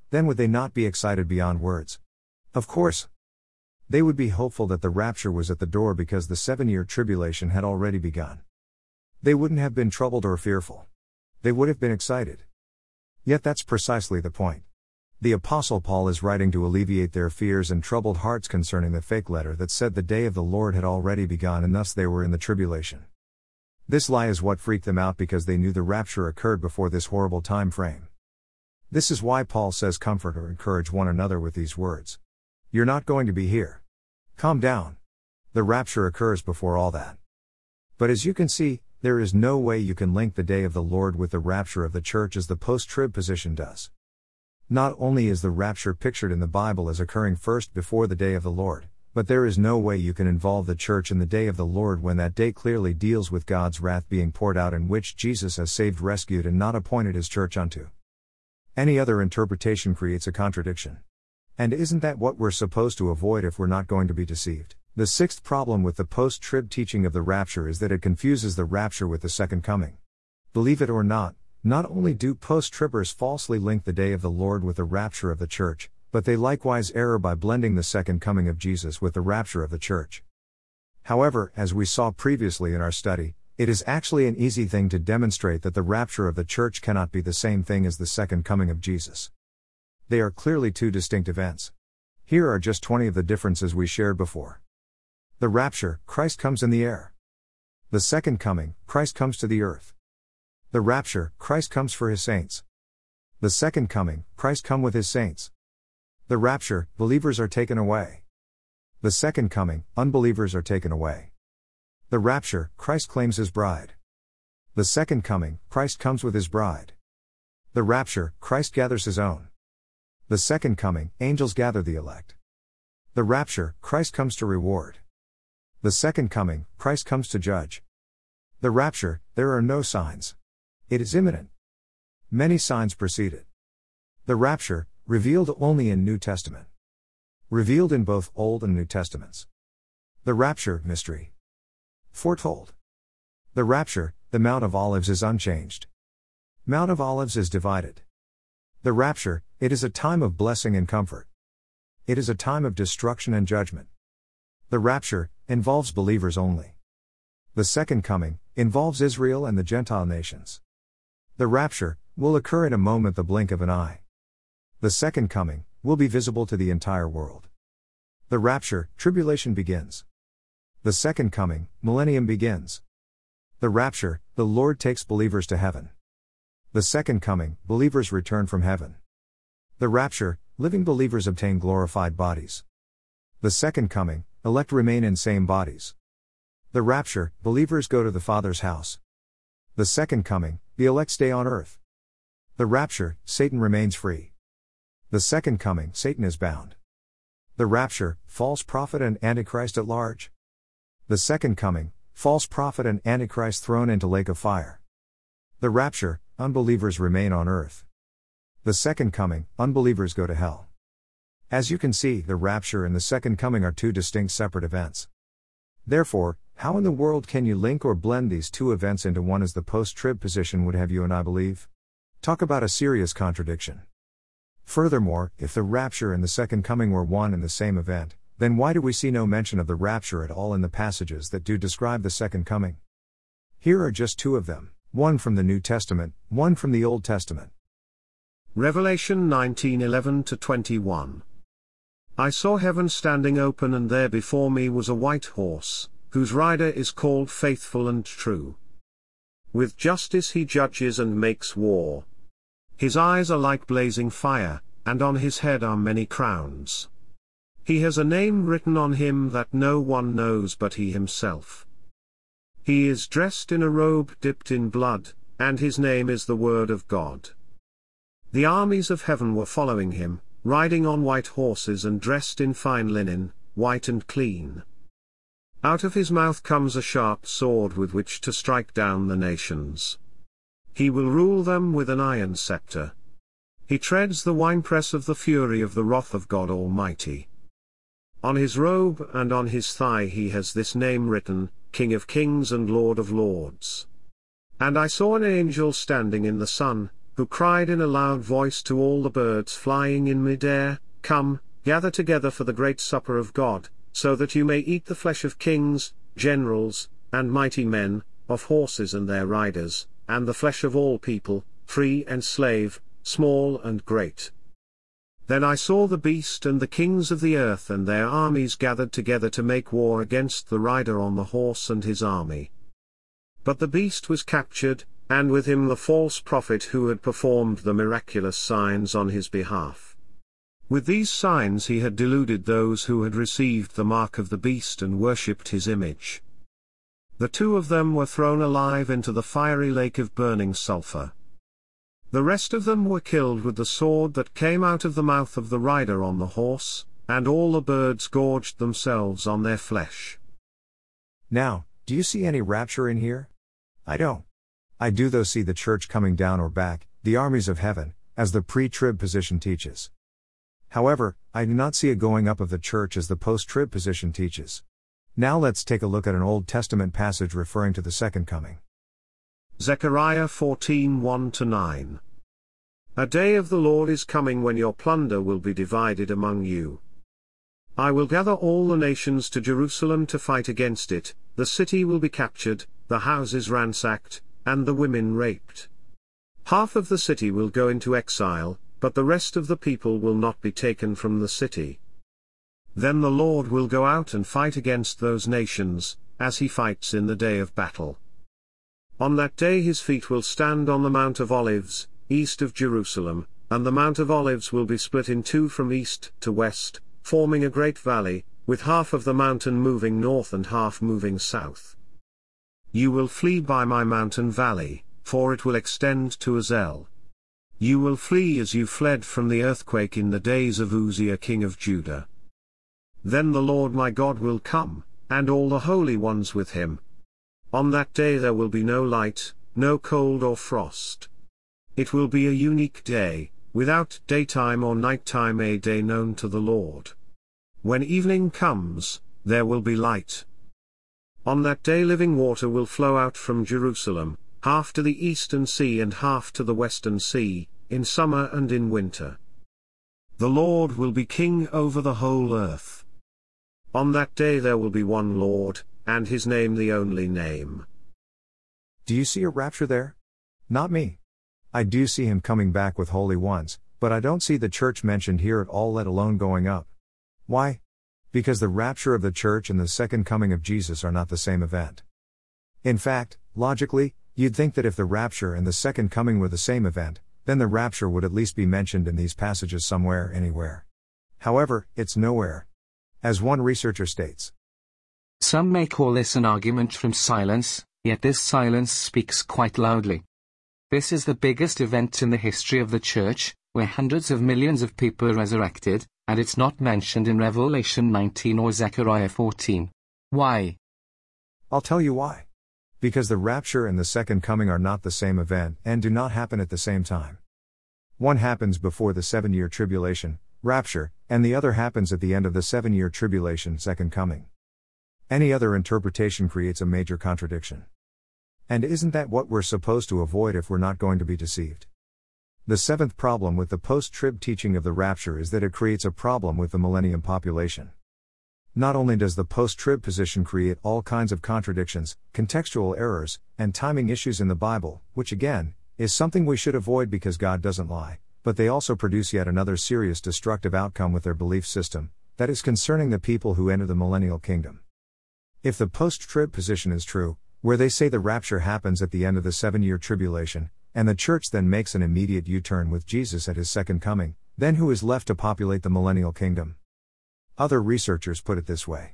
then would they not be excited beyond words? Of course. They would be hopeful that the rapture was at the door because the 7-year tribulation had already begun. They wouldn't have been troubled or fearful. They would have been excited. Yet that's precisely the point. The Apostle Paul is writing to alleviate their fears and troubled hearts concerning the fake letter that said the day of the Lord had already begun and thus they were in the tribulation. This lie is what freaked them out because they knew the rapture occurred before this horrible time frame. This is why Paul says comfort or encourage one another with these words. You're not going to be here. Calm down. The rapture occurs before all that. But as you can see, there is no way you can link the day of the Lord with the rapture of the church as the post-trib position does. Not only is the rapture pictured in the Bible as occurring first before the day of the Lord, but there is no way you can involve the church in the day of the Lord when that day clearly deals with God's wrath being poured out in which Jesus has saved, rescued, and not appointed his church unto. Any other interpretation creates a contradiction. And isn't that what we're supposed to avoid if we're not going to be deceived? The sixth problem with the post-trib teaching of the rapture is that it confuses the rapture with the second coming. Believe it or not only do post-tribbers falsely link the day of the Lord with the rapture of the church, but they likewise err by blending the second coming of Jesus with the rapture of the church. However, as we saw previously in our study, it is actually an easy thing to demonstrate that the rapture of the church cannot be the same thing as the second coming of Jesus. They are clearly two distinct events. Here are just 20 of the differences we shared before. The rapture, Christ comes in the air. The second coming, Christ comes to the earth. The rapture, Christ comes for his saints. The second coming, Christ come with his saints. The rapture, believers are taken away. The second coming, unbelievers are taken away. The rapture, Christ claims his bride. The second coming, Christ comes with his bride. The rapture, Christ gathers his own. The second coming, angels gather the elect. The rapture, Christ comes to reward. The second coming, Christ comes to judge. The rapture, there are no signs. It is imminent. Many signs precede it. The rapture, revealed only in New Testament. Revealed in both Old and New Testaments. The rapture, mystery. Foretold. The rapture, the Mount of Olives is unchanged. Mount of Olives is divided. The rapture, it is a time of blessing and comfort. It is a time of destruction and judgment. The rapture, involves believers only. The second coming, involves Israel and the Gentile nations. The rapture, will occur in a moment, the blink of an eye. The second coming, will be visible to the entire world. The rapture, tribulation begins. The second coming, millennium begins. The rapture, the Lord takes believers to heaven. The second coming, believers return from heaven. The rapture, living believers obtain glorified bodies. The second coming, elect remain in same bodies. The rapture, believers go to the Father's house. The second coming, the elect stay on earth. The rapture, Satan remains free. The second coming, Satan is bound. The rapture, false prophet and Antichrist at large. The second coming, false prophet and Antichrist thrown into lake of fire. The rapture, unbelievers remain on earth. The second coming, unbelievers go to hell. As you can see, the rapture and the second coming are two distinct separate events. Therefore, how in the world can you link or blend these two events into one as the post-trib position would have you and I believe? Talk about a serious contradiction. Furthermore, if the rapture and the second coming were one and the same event, then why do we see no mention of the rapture at all in the passages that do describe the second coming? Here are just two of them, one from the New Testament, one from the Old Testament. Revelation 19:11-21. I saw heaven standing open, and there before me was a white horse, whose rider is called Faithful and True. With justice he judges and makes war. His eyes are like blazing fire, and on his head are many crowns. He has a name written on him that no one knows but he himself. He is dressed in a robe dipped in blood, and his name is the Word of God. The armies of heaven were following him, riding on white horses and dressed in fine linen, white and clean. Out of his mouth comes a sharp sword with which to strike down the nations. He will rule them with an iron scepter. He treads the winepress of the fury of the wrath of God Almighty. On his robe and on his thigh he has this name written, King of Kings and Lord of Lords. And I saw an angel standing in the sun, who cried in a loud voice to all the birds flying in mid-air, "Come, gather together for the great supper of God, so that you may eat the flesh of kings, generals, and mighty men, of horses and their riders, and the flesh of all people, free and slave, small and great." Then I saw the beast and the kings of the earth and their armies gathered together to make war against the rider on the horse and his army. But the beast was captured, and with him the false prophet who had performed the miraculous signs on his behalf. With these signs he had deluded those who had received the mark of the beast and worshipped his image. The two of them were thrown alive into the fiery lake of burning sulfur. The rest of them were killed with the sword that came out of the mouth of the rider on the horse, and all the birds gorged themselves on their flesh. Now, do you see any rapture in here? I don't. I do though see the church coming down or back, the armies of heaven, as the pre-trib position teaches. However, I do not see a going up of the church as the post-trib position teaches. Now let's take a look at an Old Testament passage referring to the second coming. Zechariah 14:1-9. A day of the Lord is coming when your plunder will be divided among you. I will gather all the nations to Jerusalem to fight against it, the city will be captured, the houses ransacked, and the women raped. Half of the city will go into exile, but the rest of the people will not be taken from the city. Then the Lord will go out and fight against those nations, as he fights in the day of battle. On that day his feet will stand on the Mount of Olives, east of Jerusalem, and the Mount of Olives will be split in two from east to west, forming a great valley, with half of the mountain moving north and half moving south. You will flee by my mountain valley, for it will extend to Azel. You will flee as you fled from the earthquake in the days of Uzziah king of Judah. Then the Lord my God will come, and all the holy ones with him. On that day there will be no light, no cold or frost. It will be a unique day, without daytime or nighttime, a day known to the Lord. When evening comes, there will be light. On that day living water will flow out from Jerusalem, half to the eastern sea and half to the western sea, in summer and in winter. The Lord will be king over the whole earth. On that day there will be one Lord, and his name the only name. Do you see a rapture there? Not me. I do see him coming back with holy ones, but I don't see the church mentioned here at all, let alone going up. Why? Because the rapture of the church and the second coming of Jesus are not the same event. In fact, logically, you'd think that if the rapture and the second coming were the same event, then the rapture would at least be mentioned in these passages somewhere, anywhere. However, it's nowhere. As one researcher states, some may call this an argument from silence, yet this silence speaks quite loudly. This is the biggest event in the history of the church, where hundreds of millions of people are resurrected, and it's not mentioned in Revelation 19 or Zechariah 14. Why? I'll tell you why. Because the rapture and the second coming are not the same event and do not happen at the same time. One happens before the 7-year tribulation, rapture, and the other happens at the end of the 7-year tribulation, second coming. Any other interpretation creates a major contradiction. And isn't that what we're supposed to avoid if we're not going to be deceived? The seventh problem with the post-trib teaching of the rapture is that it creates a problem with the millennium population. Not only does the post-trib position create all kinds of contradictions, contextual errors, and timing issues in the Bible, which again, is something we should avoid because God doesn't lie, but they also produce yet another serious destructive outcome with their belief system, that is concerning the people who enter the millennial kingdom. If the post-trib position is true, where they say the rapture happens at the end of the 7-year tribulation, and the church then makes an immediate U-turn with Jesus at his second coming, then who is left to populate the millennial kingdom? Other researchers put it this way.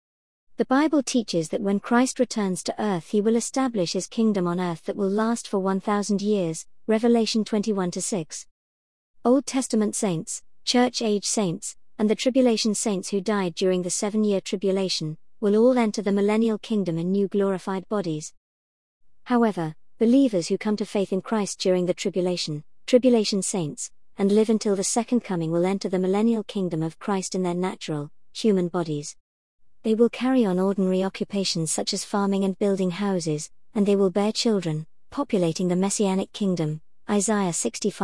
The Bible teaches that when Christ returns to earth he will establish his kingdom on earth that will last for 1,000 years, Revelation 21-6. Old Testament saints, church-age saints, and the tribulation saints who died during the 7-year tribulation, will all enter the millennial kingdom in new glorified bodies. However, believers who come to faith in Christ during the tribulation saints, and live until the second coming will enter the millennial kingdom of Christ in their natural, human bodies. They will carry on ordinary occupations such as farming and building houses, and they will bear children, populating the messianic kingdom, Isaiah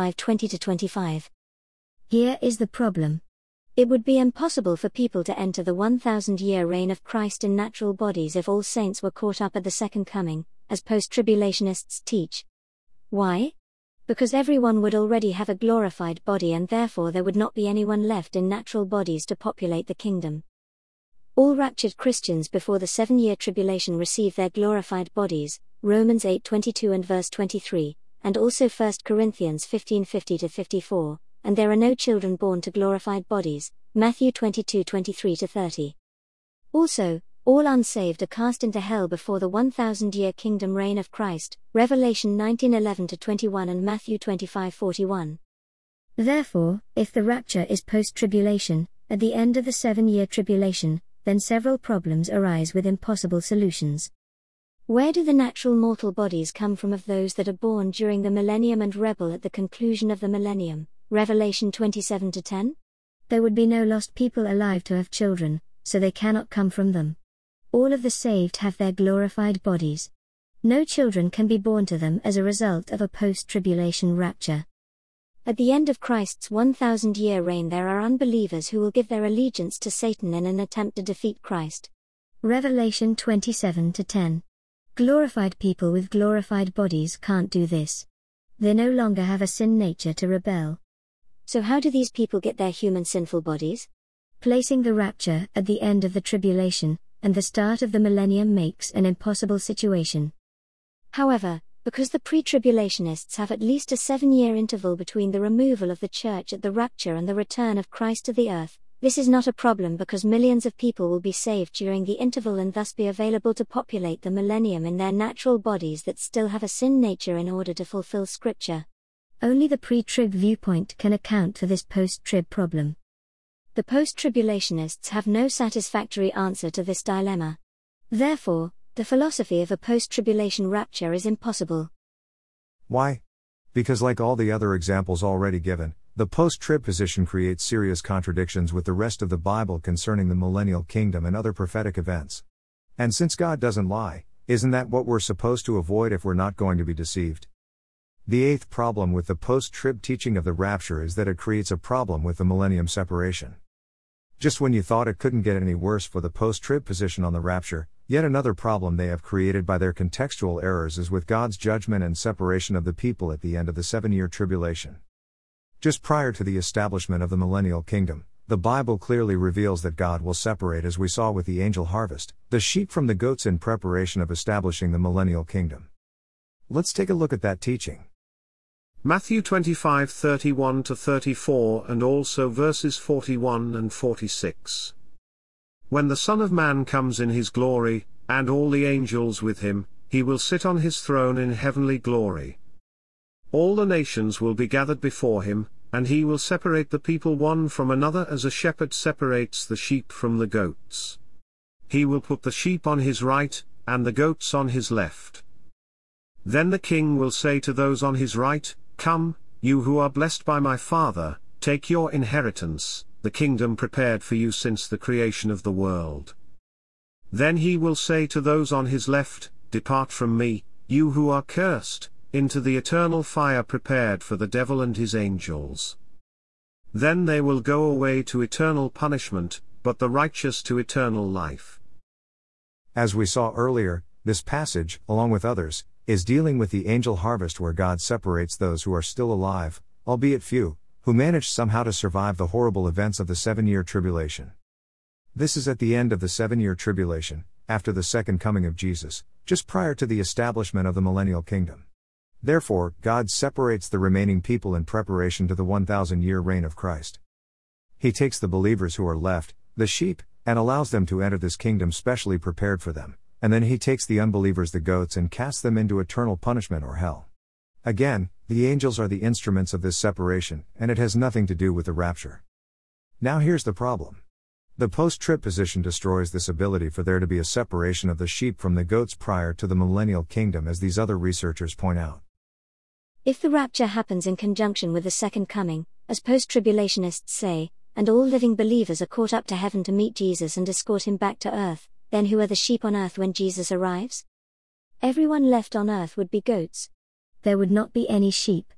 65:20-25. Here is the problem. It would be impossible for people to enter the 1,000-year reign of Christ in natural bodies if all saints were caught up at the second coming, as post-tribulationists teach. Why? Because everyone would already have a glorified body and therefore there would not be anyone left in natural bodies to populate the kingdom. All raptured Christians before the 7-year tribulation receive their glorified bodies, Romans 8:22 and verse 23, and also 1 Corinthians 15:50-54, and there are no children born to glorified bodies, Matthew 22:23-30. Also, all unsaved are cast into hell before the 1,000-year kingdom reign of Christ, Revelation 19:11-21 and Matthew 25:41. Therefore, if the rapture is post-tribulation, at the end of the 7-year tribulation, then several problems arise with impossible solutions. Where do the natural mortal bodies come from of those that are born during the millennium and rebel at the conclusion of the millennium, Revelation 27:10? There would be no lost people alive to have children, so they cannot come from them. All of the saved have their glorified bodies. No children can be born to them as a result of a post-tribulation rapture. At the end of Christ's 1,000-year reign there are unbelievers who will give their allegiance to Satan in an attempt to defeat Christ. Revelation 27:10. Glorified people with glorified bodies can't do this. They no longer have a sin nature to rebel. So how do these people get their human sinful bodies? Placing the rapture at the end of the tribulation, and the start of the millennium makes an impossible situation. However, because the pre-tribulationists have at least a 7-year interval between the removal of the church at the rapture and the return of Christ to the earth, this is not a problem because millions of people will be saved during the interval and thus be available to populate the millennium in their natural bodies that still have a sin nature in order to fulfill Scripture. Only the pre-trib viewpoint can account for this post-trib problem. The post-tribulationists have no satisfactory answer to this dilemma. Therefore, the philosophy of a post-tribulation rapture is impossible. Why? Because like all the other examples already given, the post-trib position creates serious contradictions with the rest of the Bible concerning the millennial kingdom and other prophetic events. And since God doesn't lie, isn't that what we're supposed to avoid if we're not going to be deceived? The eighth problem with the post-trib teaching of the rapture is that it creates a problem with the millennium separation. Just when you thought it couldn't get any worse for the post-trib position on the rapture, yet another problem they have created by their contextual errors is with God's judgment and separation of the people at the end of the 7-year tribulation. Just prior to the establishment of the millennial kingdom, the Bible clearly reveals that God will separate, as we saw with the angel harvest, the sheep from the goats in preparation of establishing the millennial kingdom. Let's take a look at that teaching. Matthew 25:31-34 and also verses 41 and 46. When the Son of Man comes in his glory, and all the angels with him, he will sit on his throne in heavenly glory. All the nations will be gathered before him, and he will separate the people one from another as a shepherd separates the sheep from the goats. He will put the sheep on his right, and the goats on his left. Then the king will say to those on his right, "Come, you who are blessed by my Father, take your inheritance, the kingdom prepared for you since the creation of the world." Then he will say to those on his left, "Depart from me, you who are cursed, into the eternal fire prepared for the devil and his angels." Then they will go away to eternal punishment, but the righteous to eternal life. As we saw earlier, this passage, along with others, is dealing with the angel harvest where God separates those who are still alive, albeit few, who managed somehow to survive the horrible events of the 7-year tribulation. This is at the end of the 7-year tribulation, after the second coming of Jesus, just prior to the establishment of the millennial kingdom. Therefore, God separates the remaining people in preparation to the 1,000-year reign of Christ. He takes the believers who are left, the sheep, and allows them to enter this kingdom specially prepared for them, and then he takes the unbelievers, the goats, and casts them into eternal punishment or hell. Again, the angels are the instruments of this separation, and it has nothing to do with the rapture. Now here's the problem. The post-trib position destroys this ability for there to be a separation of the sheep from the goats prior to the millennial kingdom, as these other researchers point out. If the rapture happens in conjunction with the second coming, as post-tribulationists say, and all living believers are caught up to heaven to meet Jesus and escort him back to earth, then who are the sheep on earth when Jesus arrives? Everyone left on earth would be goats. There would not be any sheep.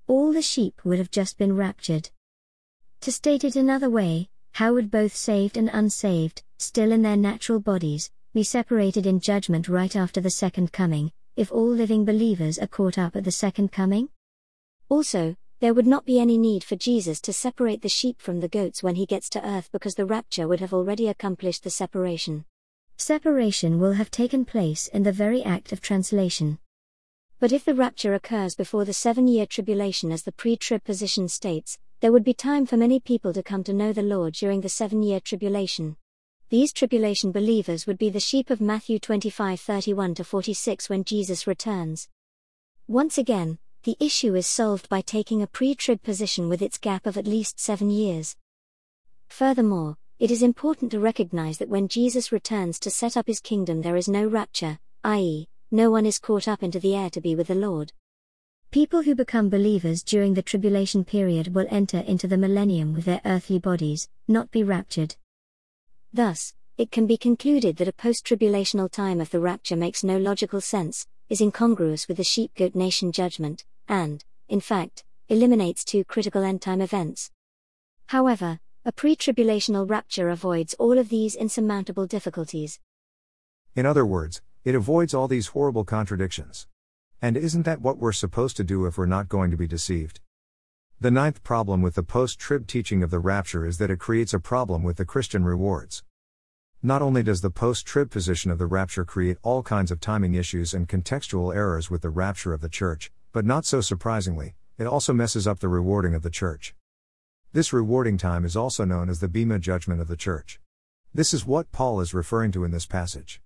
all the sheep would have just been raptured. To state it another way, how would both saved and unsaved, still in their natural bodies, be separated in judgment right after the second coming, if all living believers are caught up at the second coming? Also, there would not be any need for Jesus to separate the sheep from the goats when he gets to earth, because the rapture would have already accomplished the separation. Separation will have taken place in the very act of translation. But if the rapture occurs before the 7-year tribulation as the pre-trib position states, there would be time for many people to come to know the Lord during the 7-year tribulation. These tribulation believers would be the sheep of Matthew 25:31-46 when Jesus returns. Once again, the issue is solved by taking a pre-trib position with its gap of at least 7 years. Furthermore, it is important to recognize that when Jesus returns to set up his kingdom, there is no rapture, i.e., no one is caught up into the air to be with the Lord. People who become believers during the tribulation period will enter into the millennium with their earthly bodies, not be raptured. Thus, it can be concluded that a post-tribulational time of the rapture makes no logical sense, is incongruous with the sheep-goat nation judgment, and, in fact, eliminates 2 critical end-time events. However, a pre-tribulational rapture avoids all of these insurmountable difficulties. In other words, it avoids all these horrible contradictions. And isn't that what we're supposed to do if we're not going to be deceived? The 9th problem with the post-trib teaching of the rapture is that it creates a problem with the Christian rewards. Not only does the post-trib position of the rapture create all kinds of timing issues and contextual errors with the rapture of the church, but not so surprisingly, it also messes up the rewarding of the church. This rewarding time is also known as the Bema judgment of the church. This is what Paul is referring to in this passage.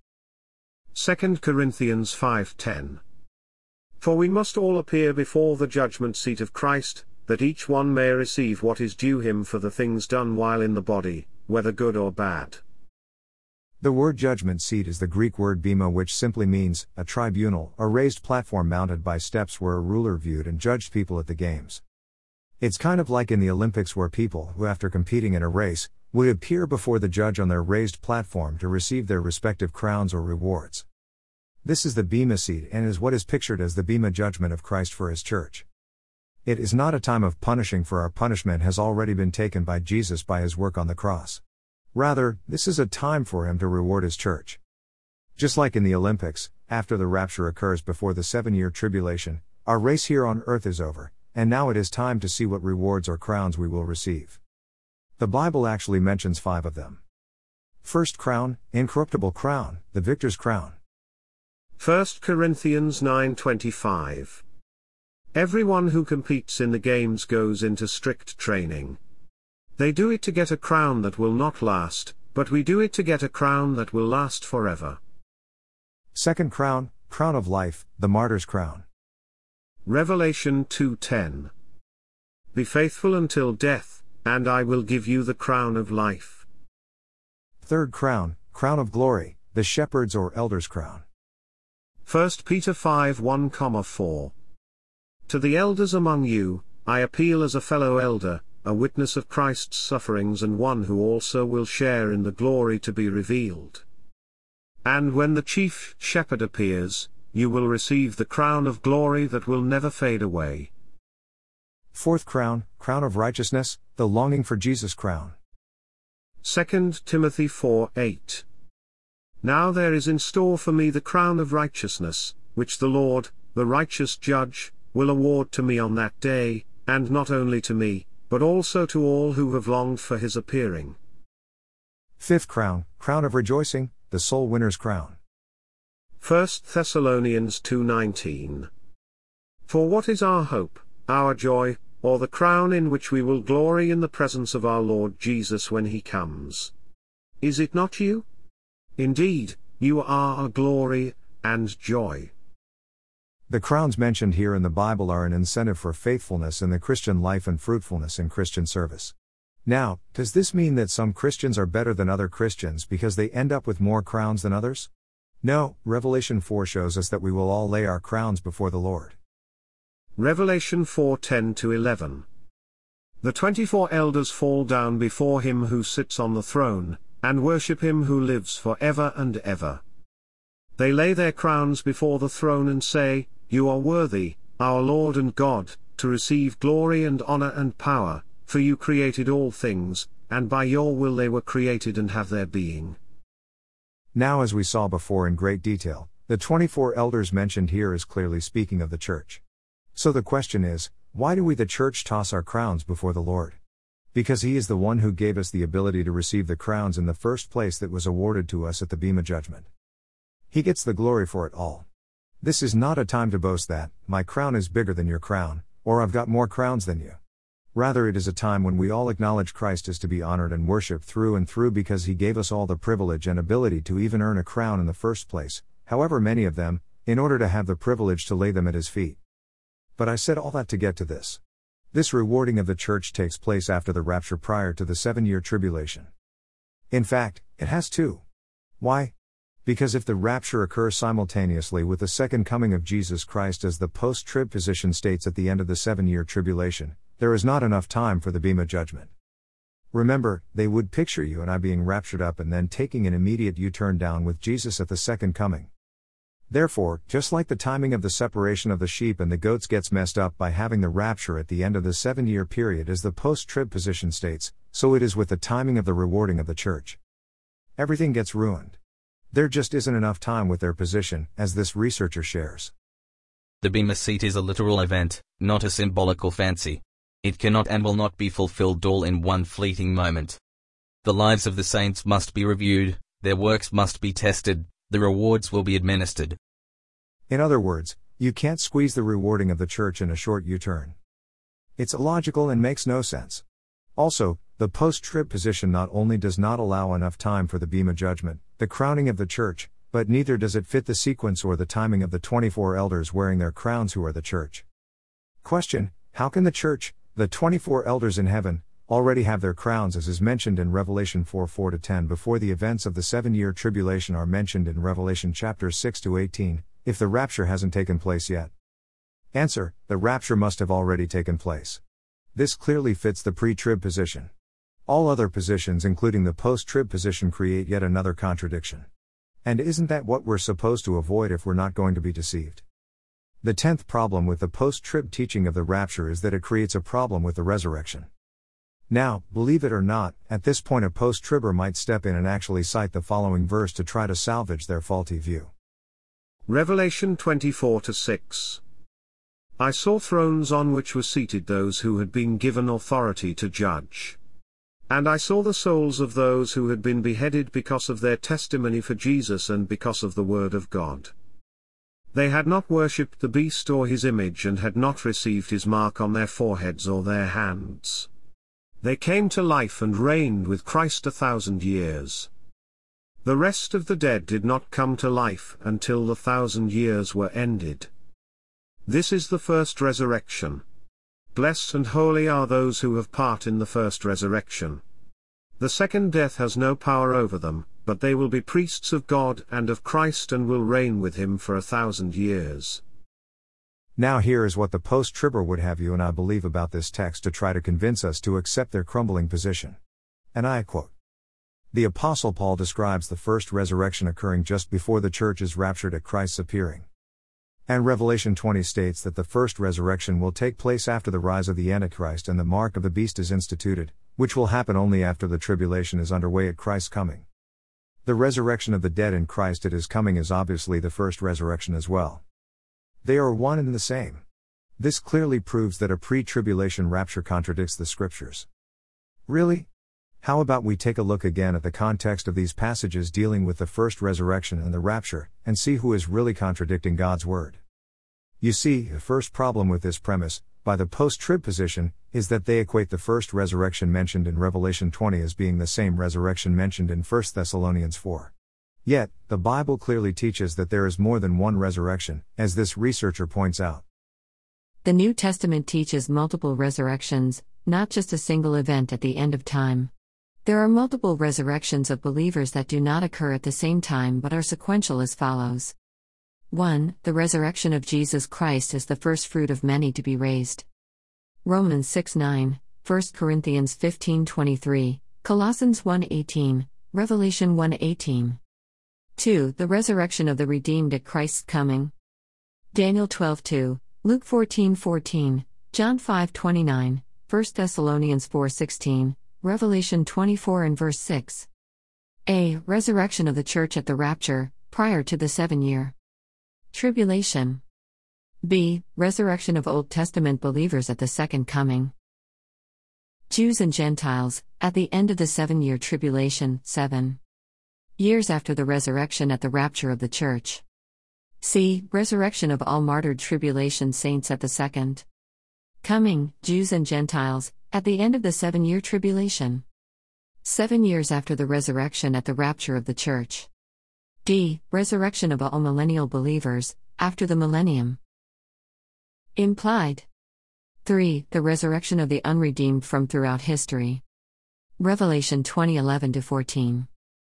2 Corinthians 5:10. For we must all appear before the judgment seat of Christ, that each one may receive what is due him for the things done while in the body, whether good or bad. The word judgment seat is the Greek word bema, which simply means a tribunal, a raised platform mounted by steps where a ruler viewed and judged people at the games. It's kind of like in the Olympics, where people who, after competing in a race, would appear before the judge on their raised platform to receive their respective crowns or rewards. This is the bema seat and is what is pictured as the bema judgment of Christ for his church. It is not a time of punishing, for our punishment has already been taken by Jesus by his work on the cross. Rather, this is a time for him to reward his church. Just like in the Olympics, after the rapture occurs before the 7-year tribulation, our race here on earth is over, and now it is time to see what rewards or crowns we will receive. The Bible actually mentions 5 of them. First crown, incorruptible crown, the victor's crown. 1 Corinthians 9:25. Everyone who competes in the games goes into strict training. They do it to get a crown that will not last, but we do it to get a crown that will last forever. Second crown, crown of life, the martyr's crown. Revelation 2:10. Be faithful until death, and I will give you the crown of life. Third crown, crown of glory, the shepherd's or elder's crown. 1 Peter 5:1-4. To the elders among you, I appeal as a fellow elder, a witness of Christ's sufferings and one who also will share in the glory to be revealed. And when the chief shepherd appears, you will receive the crown of glory that will never fade away. Fourth crown, crown of righteousness, the longing for Jesus crown. 2 Timothy 4:8. Now there is in store for me the crown of righteousness, which the Lord, the righteous judge, will award to me on that day, and not only to me, but also to all who have longed for his appearing. Fifth crown, crown of rejoicing, the soul winner's crown. 1 Thessalonians 2:19. For what is our hope, our joy, or the crown in which we will glory in the presence of our Lord Jesus when he comes? Is it not you? Indeed, you are our glory and joy. The crowns mentioned here in the Bible are an incentive for faithfulness in the Christian life and fruitfulness in Christian service. Now, does this mean that some Christians are better than other Christians because they end up with more crowns than others? No, Revelation 4 shows us that we will all lay our crowns before the Lord. Revelation 4:10-11. The 24 elders fall down before him who sits on the throne, and worship him who lives forever and ever. They lay their crowns before the throne and say, You are worthy, our Lord and God, to receive glory and honor and power, for you created all things, and by your will they were created and have their being. Now, as we saw before in great detail, the 24 elders mentioned here is clearly speaking of the church. So the question is, why do we the church toss our crowns before the Lord? Because He is the one who gave us the ability to receive the crowns in the first place that was awarded to us at the Bema judgment. He gets the glory for it all. This is not a time to boast that, my crown is bigger than your crown, or I've got more crowns than you. Rather, it is a time when we all acknowledge Christ is to be honored and worshipped through and through because He gave us all the privilege and ability to even earn a crown in the first place, however many of them, in order to have the privilege to lay them at His feet. But I said all that to get to this. This rewarding of the church takes place after the rapture prior to the 7-year tribulation. In fact, it has to. Why? Because if the rapture occurs simultaneously with the second coming of Jesus Christ as the post-trib position states at the end of the 7-year tribulation, there is not enough time for the Bema judgment. Remember, they would picture you and I being raptured up and then taking an immediate U-turn down with Jesus at the second coming. Therefore, just like the timing of the separation of the sheep and the goats gets messed up by having the rapture at the end of the 7-year period as the post-trib position states, so it is with the timing of the rewarding of the church. Everything gets ruined. There just isn't enough time with their position, as this researcher shares. The Bema seat is a literal event, not a symbolical fancy. It cannot and will not be fulfilled all in one fleeting moment. The lives of the saints must be reviewed, their works must be tested, the rewards will be administered. In other words, you can't squeeze the rewarding of the church in a short U-turn. It's illogical and makes no sense. Also, the post-trib position not only does not allow enough time for the Bema judgment, the crowning of the church, but neither does it fit the sequence or the timing of the 24 elders wearing their crowns who are the church. Question: how can the church, the 24 elders in heaven, already have their crowns as is mentioned in Revelation 4:4-10 before the events of the 7-year tribulation are mentioned in Revelation chapters 6-18, if the rapture hasn't taken place yet? Answer: the rapture must have already taken place. This clearly fits the pre-trib position. All other positions including the post-trib position create yet another contradiction. And isn't that what we're supposed to avoid if we're not going to be deceived? The 10th problem with the post-trib teaching of the rapture is that it creates a problem with the resurrection. Now, believe it or not, at this point a post-tribber might step in and actually cite the following verse to try to salvage their faulty view. Revelation 24-6. I saw thrones on which were seated those who had been given authority to judge. And I saw the souls of those who had been beheaded because of their testimony for Jesus and because of the word of God. They had not worshipped the beast or his image and had not received his mark on their foreheads or their hands. They came to life and reigned with Christ 1,000 years. The rest of the dead did not come to life until the 1,000 years were ended. This is the first resurrection. Blessed and holy are those who have part in the first resurrection. The second death has no power over them, but they will be priests of God and of Christ and will reign with Him for 1,000 years. Now here is what the post-tribber would have you and I believe about this text to try to convince us to accept their crumbling position. And I quote. The Apostle Paul describes the first resurrection occurring just before the church is raptured at Christ's appearing. And Revelation 20 states that the first resurrection will take place after the rise of the Antichrist and the mark of the beast is instituted, which will happen only after the tribulation is underway at Christ's coming. The resurrection of the dead in Christ at His coming is obviously the first resurrection as well. They are one and the same. This clearly proves that a pre-tribulation rapture contradicts the scriptures. Really? How about we take a look again at the context of these passages dealing with the first resurrection and the rapture, and see who is really contradicting God's word. You see, the first problem with this premise, by the post-trib position, is that they equate the first resurrection mentioned in Revelation 20 as being the same resurrection mentioned in 1 Thessalonians 4. Yet, the Bible clearly teaches that there is more than one resurrection, as this researcher points out. The New Testament teaches multiple resurrections, not just a single event at the end of time. There are multiple resurrections of believers that do not occur at the same time but are sequential as follows. 1. The resurrection of Jesus Christ as the first fruit of many to be raised. Romans 6:9, 1 Corinthians 15:23, Colossians 1:18, Revelation 1:18. 2. The resurrection of the redeemed at Christ's coming. Daniel 12:2, Luke 14:14, John 5:29, 1 Thessalonians 4:16, Revelation 24 and verse 6. A. Resurrection of the church at the rapture, prior to the 7-year tribulation. B. Resurrection of Old Testament believers at the second coming. Jews and Gentiles, at the end of the 7-year tribulation, 7 years after the resurrection at the rapture of the church. C. Resurrection of all martyred tribulation saints at the second coming, Jews and Gentiles, at the end of the 7-year tribulation. 7 years after the resurrection at the rapture of the church. D. Resurrection of all millennial believers, after the millennium. Implied. 3. The resurrection of the unredeemed from throughout history. Revelation 20:11-14.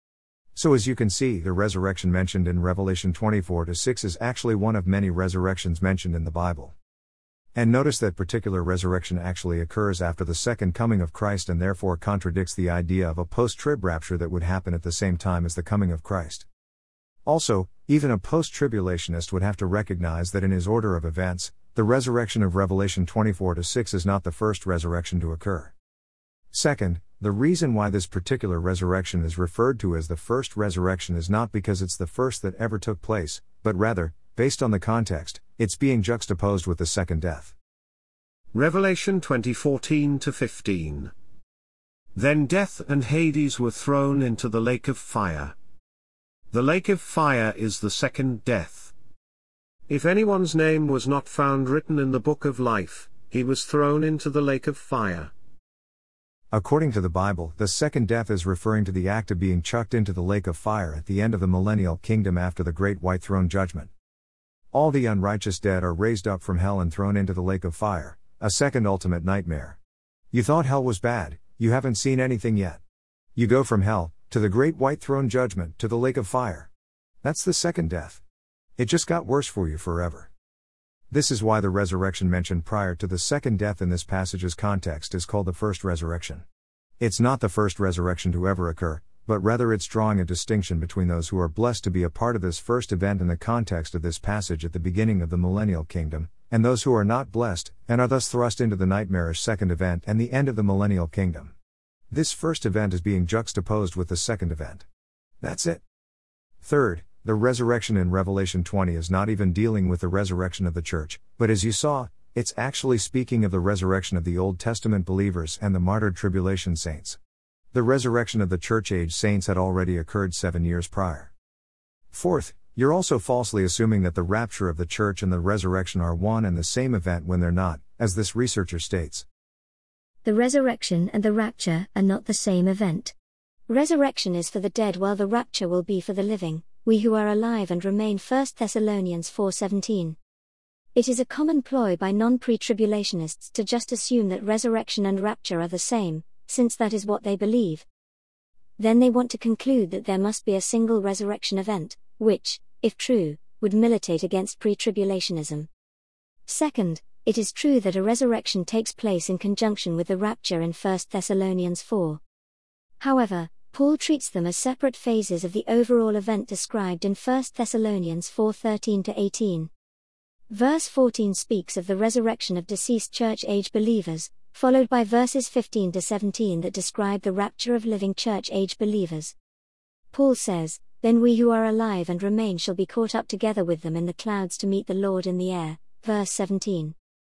So as you can see, the resurrection mentioned in Revelation 24-6 is actually one of many resurrections mentioned in the Bible. And notice that particular resurrection actually occurs after the second coming of Christ and therefore contradicts the idea of a post-trib rapture that would happen at the same time as the coming of Christ. Also, even a post-tribulationist would have to recognize that in his order of events, the resurrection of Revelation 24-6 is not the first resurrection to occur. Second, the reason why this particular resurrection is referred to as the first resurrection is not because it's the first that ever took place, but rather, based on the context, it's being juxtaposed with the second death. Revelation 20:14-15. Then death and Hades were thrown into the lake of fire. The lake of fire is the second death. If anyone's name was not found written in the book of life, he was thrown into the lake of fire. According to the Bible, the second death is referring to the act of being chucked into the lake of fire at the end of the millennial kingdom after the great white throne judgment. All the unrighteous dead are raised up from hell and thrown into the lake of fire, a second ultimate nightmare. You thought hell was bad, you haven't seen anything yet. You go from hell, to the great white throne judgment, to the lake of fire. That's the second death. It just got worse for you forever. This is why the resurrection mentioned prior to the second death in this passage's context is called the first resurrection. It's not the first resurrection to ever occur, but rather it's drawing a distinction between those who are blessed to be a part of this first event in the context of this passage at the beginning of the millennial kingdom, and those who are not blessed, and are thus thrust into the nightmarish second event and the end of the millennial kingdom. This first event is being juxtaposed with the second event. That's it. Third, the resurrection in Revelation 20 is not even dealing with the resurrection of the church, but as you saw, it's actually speaking of the resurrection of the Old Testament believers and the martyred tribulation saints. The resurrection of the church-age saints had already occurred 7 years prior. Fourth, you're also falsely assuming that the rapture of the church and the resurrection are one and the same event when they're not, as this researcher states. The resurrection and the rapture are not the same event. Resurrection is for the dead while the rapture will be for the living, we who are alive and remain. 1 Thessalonians 4:17. It is a common ploy by non-pre-tribulationists to just assume that resurrection and rapture are the same, since that is what they believe. Then they want to conclude that there must be a single resurrection event, which, if true, would militate against pre-tribulationism. Second, it is true that a resurrection takes place in conjunction with the rapture in 1 Thessalonians 4. However, Paul treats them as separate phases of the overall event described in 1 Thessalonians 4:13-18. Verse 14 speaks of the resurrection of deceased church-age believers, followed by verses 15-17 that describe the rapture of living church-age believers. Paul says, "Then we who are alive and remain shall be caught up together with them in the clouds to meet the Lord in the air," verse 17.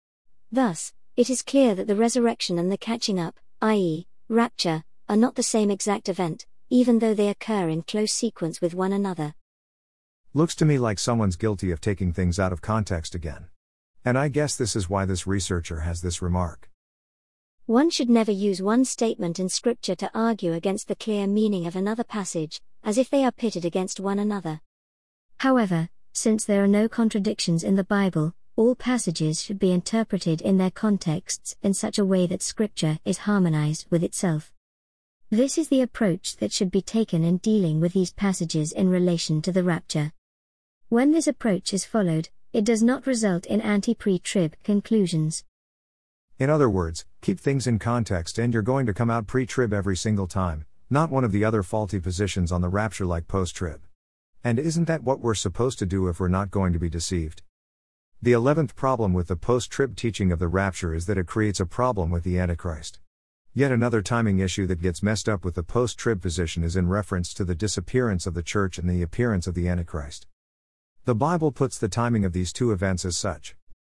Thus, it is clear that the resurrection and the catching up, i.e., rapture, are not the same exact event, even though they occur in close sequence with one another. Looks to me like someone's guilty of taking things out of context again. And I guess this is why this researcher has this remark. One should never use one statement in Scripture to argue against the clear meaning of another passage, as if they are pitted against one another. However, since there are no contradictions in the Bible, all passages should be interpreted in their contexts in such a way that Scripture is harmonized with itself. This is the approach that should be taken in dealing with these passages in relation to the rapture. When this approach is followed, it does not result in anti-pre-trib conclusions. In other words, keep things in context and you're going to come out pre-trib every single time, not one of the other faulty positions on the rapture like post-trib. And isn't that what we're supposed to do if we're not going to be deceived? The 11th problem with the post-trib teaching of the rapture is that it creates a problem with the Antichrist. Yet another timing issue that gets messed up with the post-trib position is in reference to the disappearance of the church and the appearance of the Antichrist. The Bible puts the timing of these two events as such.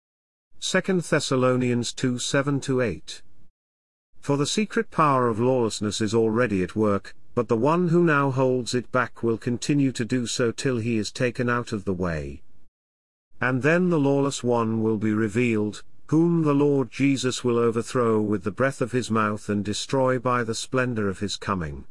2 Thessalonians 2:7-8. For the secret power of lawlessness is already at work, but the one who now holds it back will continue to do so till he is taken out of the way. And then the lawless one will be revealed, whom the Lord Jesus will overthrow with the breath of his mouth and destroy by the splendor of his coming.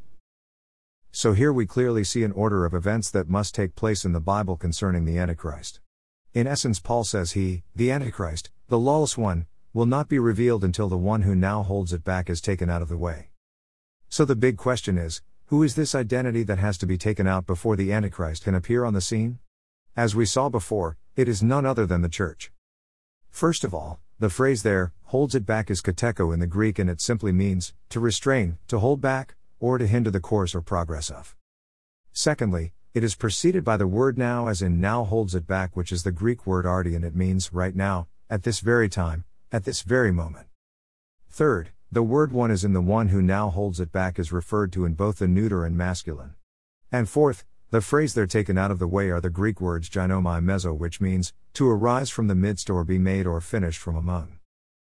So here we clearly see an order of events that must take place in the Bible concerning the Antichrist. In essence, Paul says he, the Antichrist, the lawless one, will not be revealed until the one who now holds it back is taken out of the way. So the big question is, who is this identity that has to be taken out before the Antichrist can appear on the scene? As we saw before, it is none other than the church. First of all, the phrase there, holds it back, is kateko in the Greek, and it simply means, to restrain, to hold back, or to hinder the course or progress of. Secondly, it is preceded by the word now, as in now holds it back, which is the Greek word arti, and it means right now, at this very time, at this very moment. Third, the word one is in the one who now holds it back is referred to in both the neuter and masculine. And fourth, the phrase there, taken out of the way, are the Greek words ginomai meso, which means, to arise from the midst or be made or finished from among.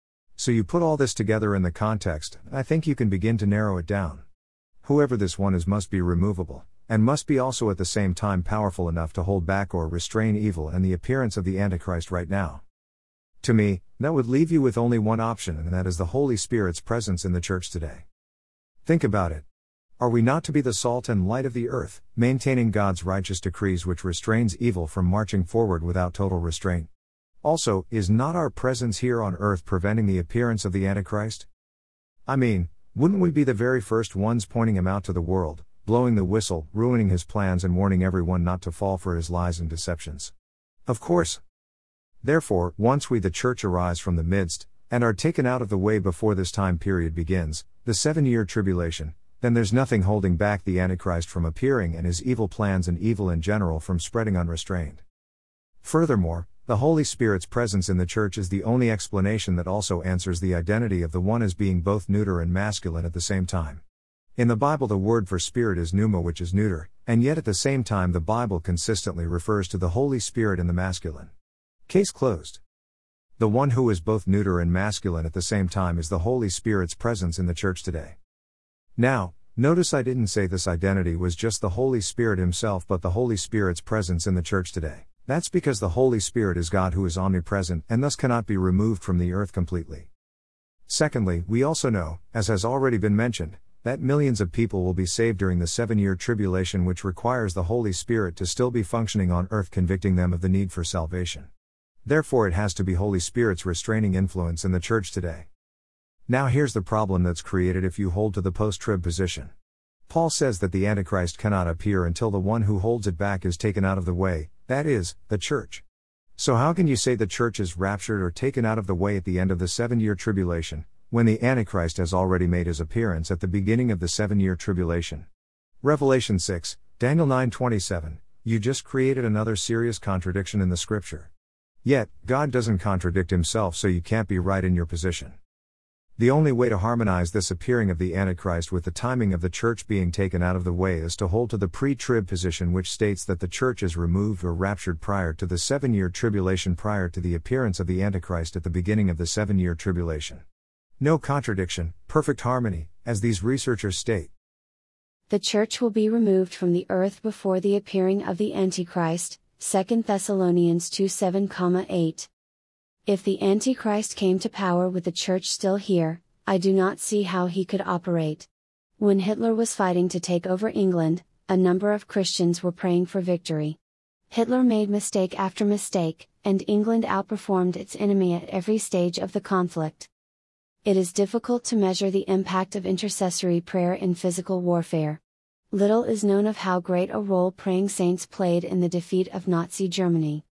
So you put all this together in the context, I think you can begin to narrow it down. Whoever this one is must be removable, and must be also at the same time powerful enough to hold back or restrain evil and the appearance of the Antichrist right now. To me, that would leave you with only one option, and that is the Holy Spirit's presence in the church today. Think about it. Are we not to be the salt and light of the earth, maintaining God's righteous decrees which restrains evil from marching forward without total restraint? Also, is not our presence here on earth preventing the appearance of the Antichrist? I mean, wouldn't we be the very first ones pointing him out to the world, blowing the whistle, ruining his plans, and warning everyone not to fall for his lies and deceptions? Of course. Therefore, once we the church arise from the midst, and are taken out of the way before this time period begins, the 7-year tribulation, then there's nothing holding back the Antichrist from appearing and his evil plans and evil in general from spreading unrestrained. Furthermore, the Holy Spirit's presence in the church is the only explanation that also answers the identity of the one as being both neuter and masculine at the same time. In the Bible, the word for spirit is pneuma, which is neuter, and yet at the same time the Bible consistently refers to the Holy Spirit in the masculine. Case closed. The one who is both neuter and masculine at the same time is the Holy Spirit's presence in the church today. Now, notice I didn't say this identity was just the Holy Spirit himself, but the Holy Spirit's presence in the church today. That's because the Holy Spirit is God, who is omnipresent and thus cannot be removed from the earth completely. Secondly, we also know, as has already been mentioned, that millions of people will be saved during the 7-year tribulation, which requires the Holy Spirit to still be functioning on earth, convicting them of the need for salvation. Therefore it has to be Holy Spirit's restraining influence in the church today. Now here's the problem that's created if you hold to the post-trib position. Paul says that the Antichrist cannot appear until the one who holds it back is taken out of the way, that is, the church. So how can you say the church is raptured or taken out of the way at the end of the 7-year tribulation, when the Antichrist has already made his appearance at the beginning of the 7-year tribulation? Revelation 6, Daniel 9:27, you just created another serious contradiction in the scripture. Yet, God doesn't contradict himself, so you can't be right in your position. The only way to harmonize this appearing of the Antichrist with the timing of the church being taken out of the way is to hold to the pre-trib position, which states that the church is removed or raptured prior to the 7-year tribulation, prior to the appearance of the Antichrist at the beginning of the 7-year tribulation. No contradiction, perfect harmony, as these researchers state. The church will be removed from the earth before the appearing of the Antichrist, 2 Thessalonians 2:7-8. If the Antichrist came to power with the church still here, I do not see how he could operate. When Hitler was fighting to take over England, a number of Christians were praying for victory. Hitler made mistake after mistake, and England outperformed its enemy at every stage of the conflict. It is difficult to measure the impact of intercessory prayer in physical warfare. Little is known of how great a role praying saints played in the defeat of Nazi Germany.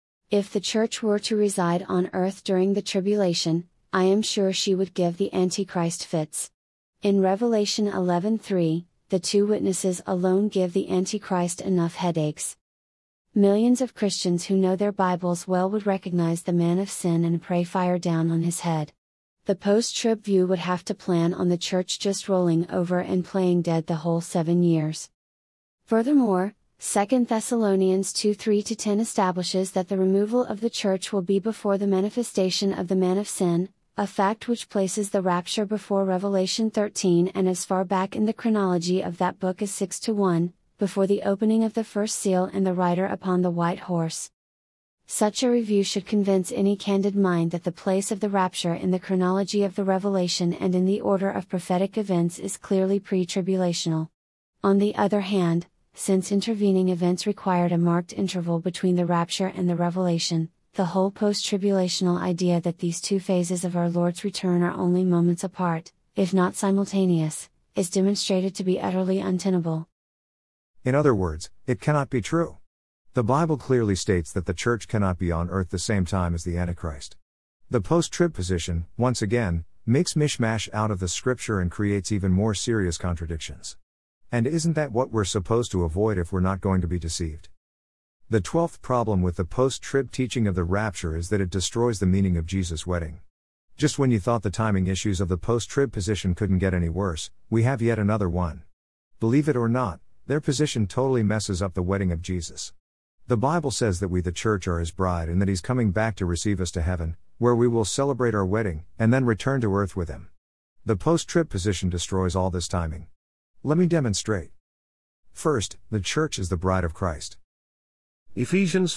If the church were to reside on earth during the tribulation, I am sure she would give the Antichrist fits. In Revelation 11:3, the two witnesses alone give the Antichrist enough headaches. Millions of Christians who know their Bibles well would recognize the man of sin and pray fire down on his head. The post-trib view would have to plan on the church just rolling over and playing dead the whole 7 years. Furthermore, 2 Thessalonians 2:3-10 establishes that the removal of the church will be before the manifestation of the man of sin, a fact which places the rapture before Revelation 13 and as far back in the chronology of that book as 6-1, before the opening of the first seal and the rider upon the white horse. Such a review should convince any candid mind that the place of the rapture in the chronology of the Revelation and in the order of prophetic events is clearly pre-tribulational. On the other hand, since intervening events required a marked interval between the rapture and the Revelation, the whole post-tribulational idea that these two phases of our Lord's return are only moments apart, if not simultaneous, is demonstrated to be utterly untenable. In other words, it cannot be true. The Bible clearly states that the church cannot be on earth the same time as the Antichrist. The post-trib position, once again, makes mishmash out of the scripture and creates even more serious contradictions. And isn't that what we're supposed to avoid if we're not going to be deceived? The 12th problem with the post-trib teaching of the rapture is that it destroys the meaning of Jesus' wedding. Just when you thought the timing issues of the post-trib position couldn't get any worse, we have yet another one. Believe it or not, their position totally messes up the wedding of Jesus. The Bible says that we the church are his bride and that he's coming back to receive us to heaven, where we will celebrate our wedding, and then return to earth with him. The post-trib position destroys all this timing. Let me demonstrate. First, the church is the bride of Christ. Ephesians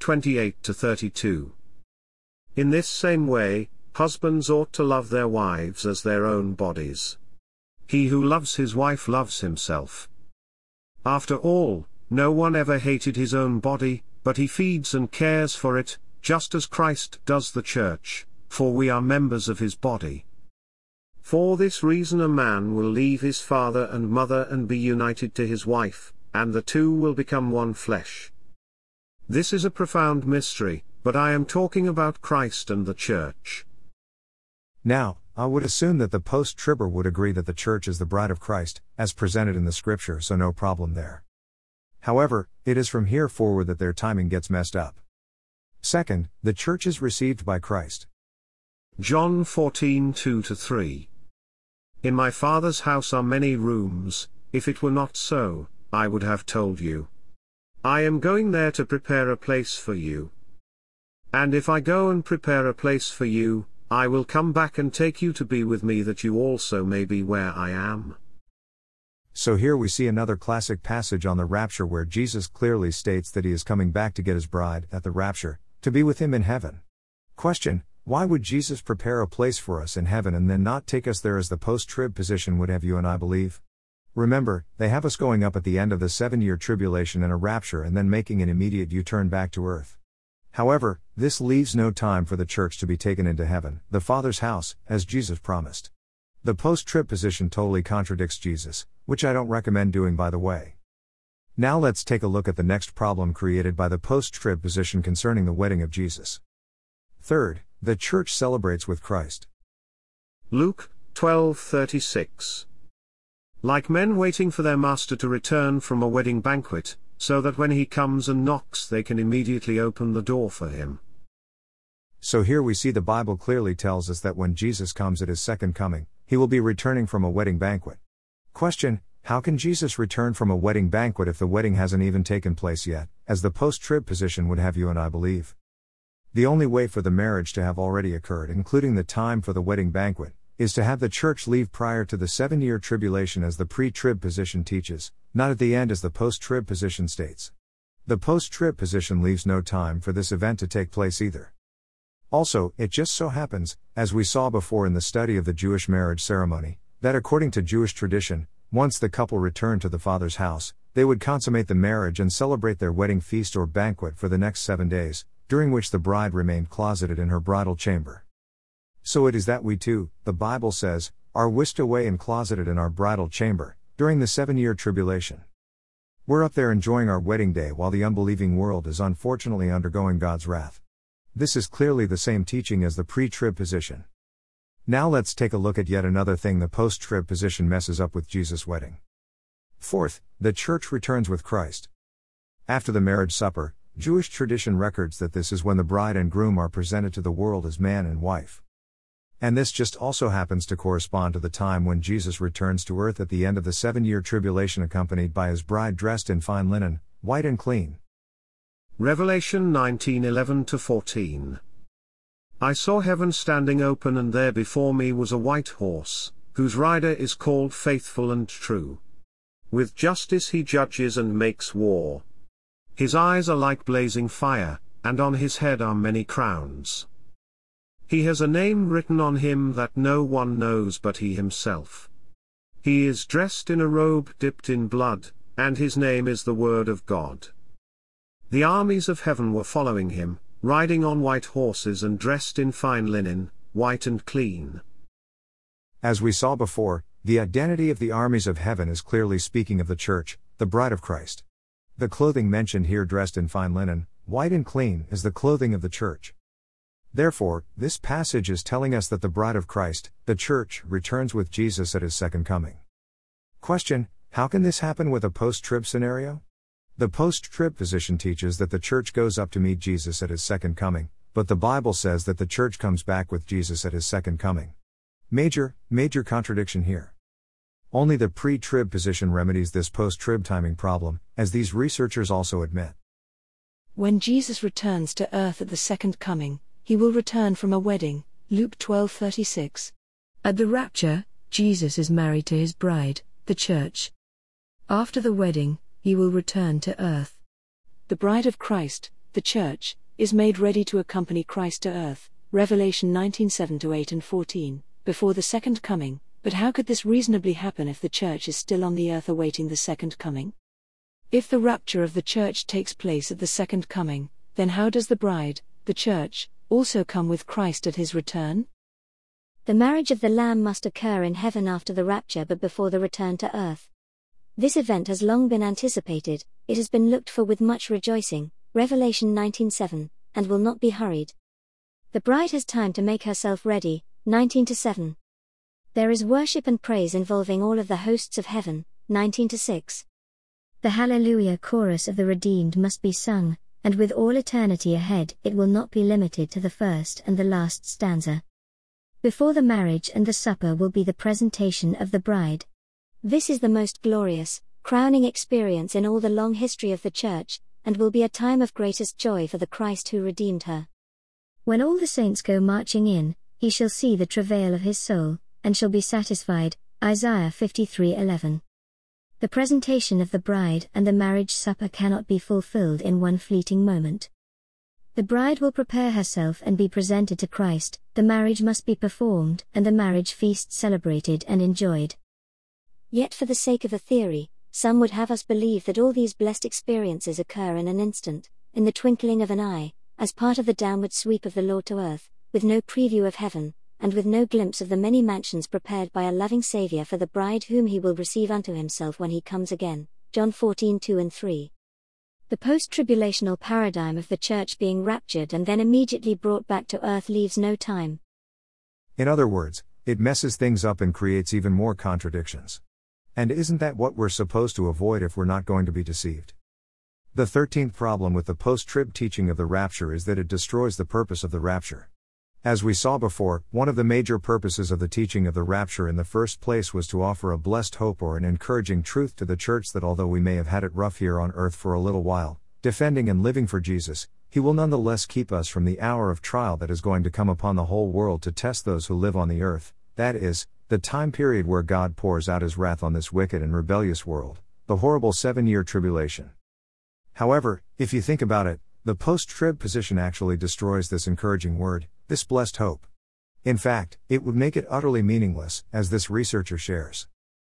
5:28-32. In this same way, husbands ought to love their wives as their own bodies. He who loves his wife loves himself. After all, no one ever hated his own body, but he feeds and cares for it, just as Christ does the church, for we are members of his body. For this reason a man will leave his father and mother and be united to his wife, and the two will become one flesh. This is a profound mystery, but I am talking about Christ and the church. Now, I would assume that the post-tribber would agree that the church is the bride of Christ, as presented in the scripture, so no problem there. However, it is from here forward that their timing gets messed up. Second, the church is received by Christ. John 14:2-3. In my Father's house are many rooms, if it were not so, I would have told you. I am going there to prepare a place for you. And if I go and prepare a place for you, I will come back and take you to be with me that you also may be where I am. So here we see another classic passage on the rapture where Jesus clearly states that he is coming back to get his bride, at the rapture, to be with him in heaven. Question: why would Jesus prepare a place for us in heaven and then not take us there as the post-trib position would have you and I believe? Remember, they have us going up at the end of the 7-year tribulation in a rapture and then making an immediate U-turn back to earth. However, this leaves no time for the church to be taken into heaven, the Father's house, as Jesus promised. The post-trib position totally contradicts Jesus, which I don't recommend doing, by the way. Now let's take a look at the next problem created by the post-trib position concerning the wedding of Jesus. Third, the church celebrates with Christ. Luke 12:36. Like men waiting for their master to return from a wedding banquet, so that when he comes and knocks they can immediately open the door for him. So here we see the Bible clearly tells us that when Jesus comes at his second coming, he will be returning from a wedding banquet. Question: how can Jesus return from a wedding banquet if the wedding hasn't even taken place yet, as the post-trib position would have you and I believe? The only way for the marriage to have already occurred, including the time for the wedding banquet, is to have the church leave prior to the 7-year tribulation as the pre-trib position teaches, not at the end as the post-trib position states. The post-trib position leaves no time for this event to take place either. Also, it just so happens, as we saw before in the study of the Jewish marriage ceremony, that according to Jewish tradition, once the couple returned to the Father's house, they would consummate the marriage and celebrate their wedding feast or banquet for the next 7 days, during which the bride remained closeted in her bridal chamber. So it is that we too, the Bible says, are whisked away and closeted in our bridal chamber, during the 7-year tribulation. We're up there enjoying our wedding day while the unbelieving world is unfortunately undergoing God's wrath. This is clearly the same teaching as the pre-trib position. Now let's take a look at yet another thing the post-trib position messes up with Jesus' wedding. Fourth, the church returns with Christ. After the marriage supper, Jewish tradition records that this is when the bride and groom are presented to the world as man and wife. And this just also happens to correspond to the time when Jesus returns to earth at the end of the 7-year tribulation, accompanied by his bride dressed in fine linen, white and clean. Revelation 19:11-14. I saw heaven standing open, and there before me was a white horse, whose rider is called Faithful and True. With justice he judges and makes war. His eyes are like blazing fire, and on his head are many crowns. He has a name written on him that no one knows but he himself. He is dressed in a robe dipped in blood, and his name is the Word of God. The armies of heaven were following him, riding on white horses and dressed in fine linen, white and clean. As we saw before, the identity of the armies of heaven is clearly speaking of the church, the bride of Christ. The clothing mentioned here, dressed in fine linen, white and clean, is the clothing of the church. Therefore, this passage is telling us that the bride of Christ, the church, returns with Jesus at his second coming. Question: how can this happen with a post-trib scenario? The post-trib position teaches that the church goes up to meet Jesus at his second coming, but the Bible says that the church comes back with Jesus at his second coming. Major contradiction here. Only the pre-trib position remedies this post-trib timing problem, as these researchers also admit. When Jesus returns to earth at the second coming, he will return from a wedding, Luke 12:36. At the rapture, Jesus is married to his bride, the church. After the wedding, he will return to earth. The bride of Christ, the church, is made ready to accompany Christ to earth, Revelation 19:7-8 and 14, before the second coming. But how could this reasonably happen if the church is still on the earth awaiting the second coming? If the rapture of the church takes place at the second coming, then how does the bride, the church, also come with Christ at his return? The marriage of the Lamb must occur in heaven after the rapture but before the return to earth. This event has long been anticipated, it has been looked for with much rejoicing, Revelation 19:7, and will not be hurried. The bride has time to make herself ready, 19:7. There is worship and praise involving all of the hosts of heaven, 19:6. The Hallelujah chorus of the redeemed must be sung, and with all eternity ahead it will not be limited to the first and the last stanza. Before the marriage and the supper will be the presentation of the bride. This is the most glorious, crowning experience in all the long history of the church, and will be a time of greatest joy for the Christ who redeemed her. When all the saints go marching in, he shall see the travail of his soul, and shall be satisfied, Isaiah 53:11. The presentation of the bride and the marriage supper cannot be fulfilled in one fleeting moment. The bride will prepare herself and be presented to Christ, the marriage must be performed and the marriage feast celebrated and enjoyed. Yet for the sake of a theory, some would have us believe that all these blessed experiences occur in an instant, in the twinkling of an eye, as part of the downward sweep of the Lord to earth, with no preview of heaven, and with no glimpse of the many mansions prepared by a loving Saviour for the bride whom he will receive unto himself when he comes again, John 14:2 and 3. The post-tribulational paradigm of the church being raptured and then immediately brought back to earth leaves no time. In other words, it messes things up and creates even more contradictions. And isn't that what we're supposed to avoid if we're not going to be deceived? The 13th problem with the post-trib teaching of the rapture is that it destroys the purpose of the rapture. As we saw before, one of the major purposes of the teaching of the rapture in the first place was to offer a blessed hope or an encouraging truth to the church that although we may have had it rough here on earth for a little while, defending and living for Jesus, he will nonetheless keep us from the hour of trial that is going to come upon the whole world to test those who live on the earth, that is, the time period where God pours out his wrath on this wicked and rebellious world, the horrible 7-year tribulation. However, if you think about it, the post-trib position actually destroys this encouraging word, this blessed hope. In fact, it would make it utterly meaningless, as this researcher shares.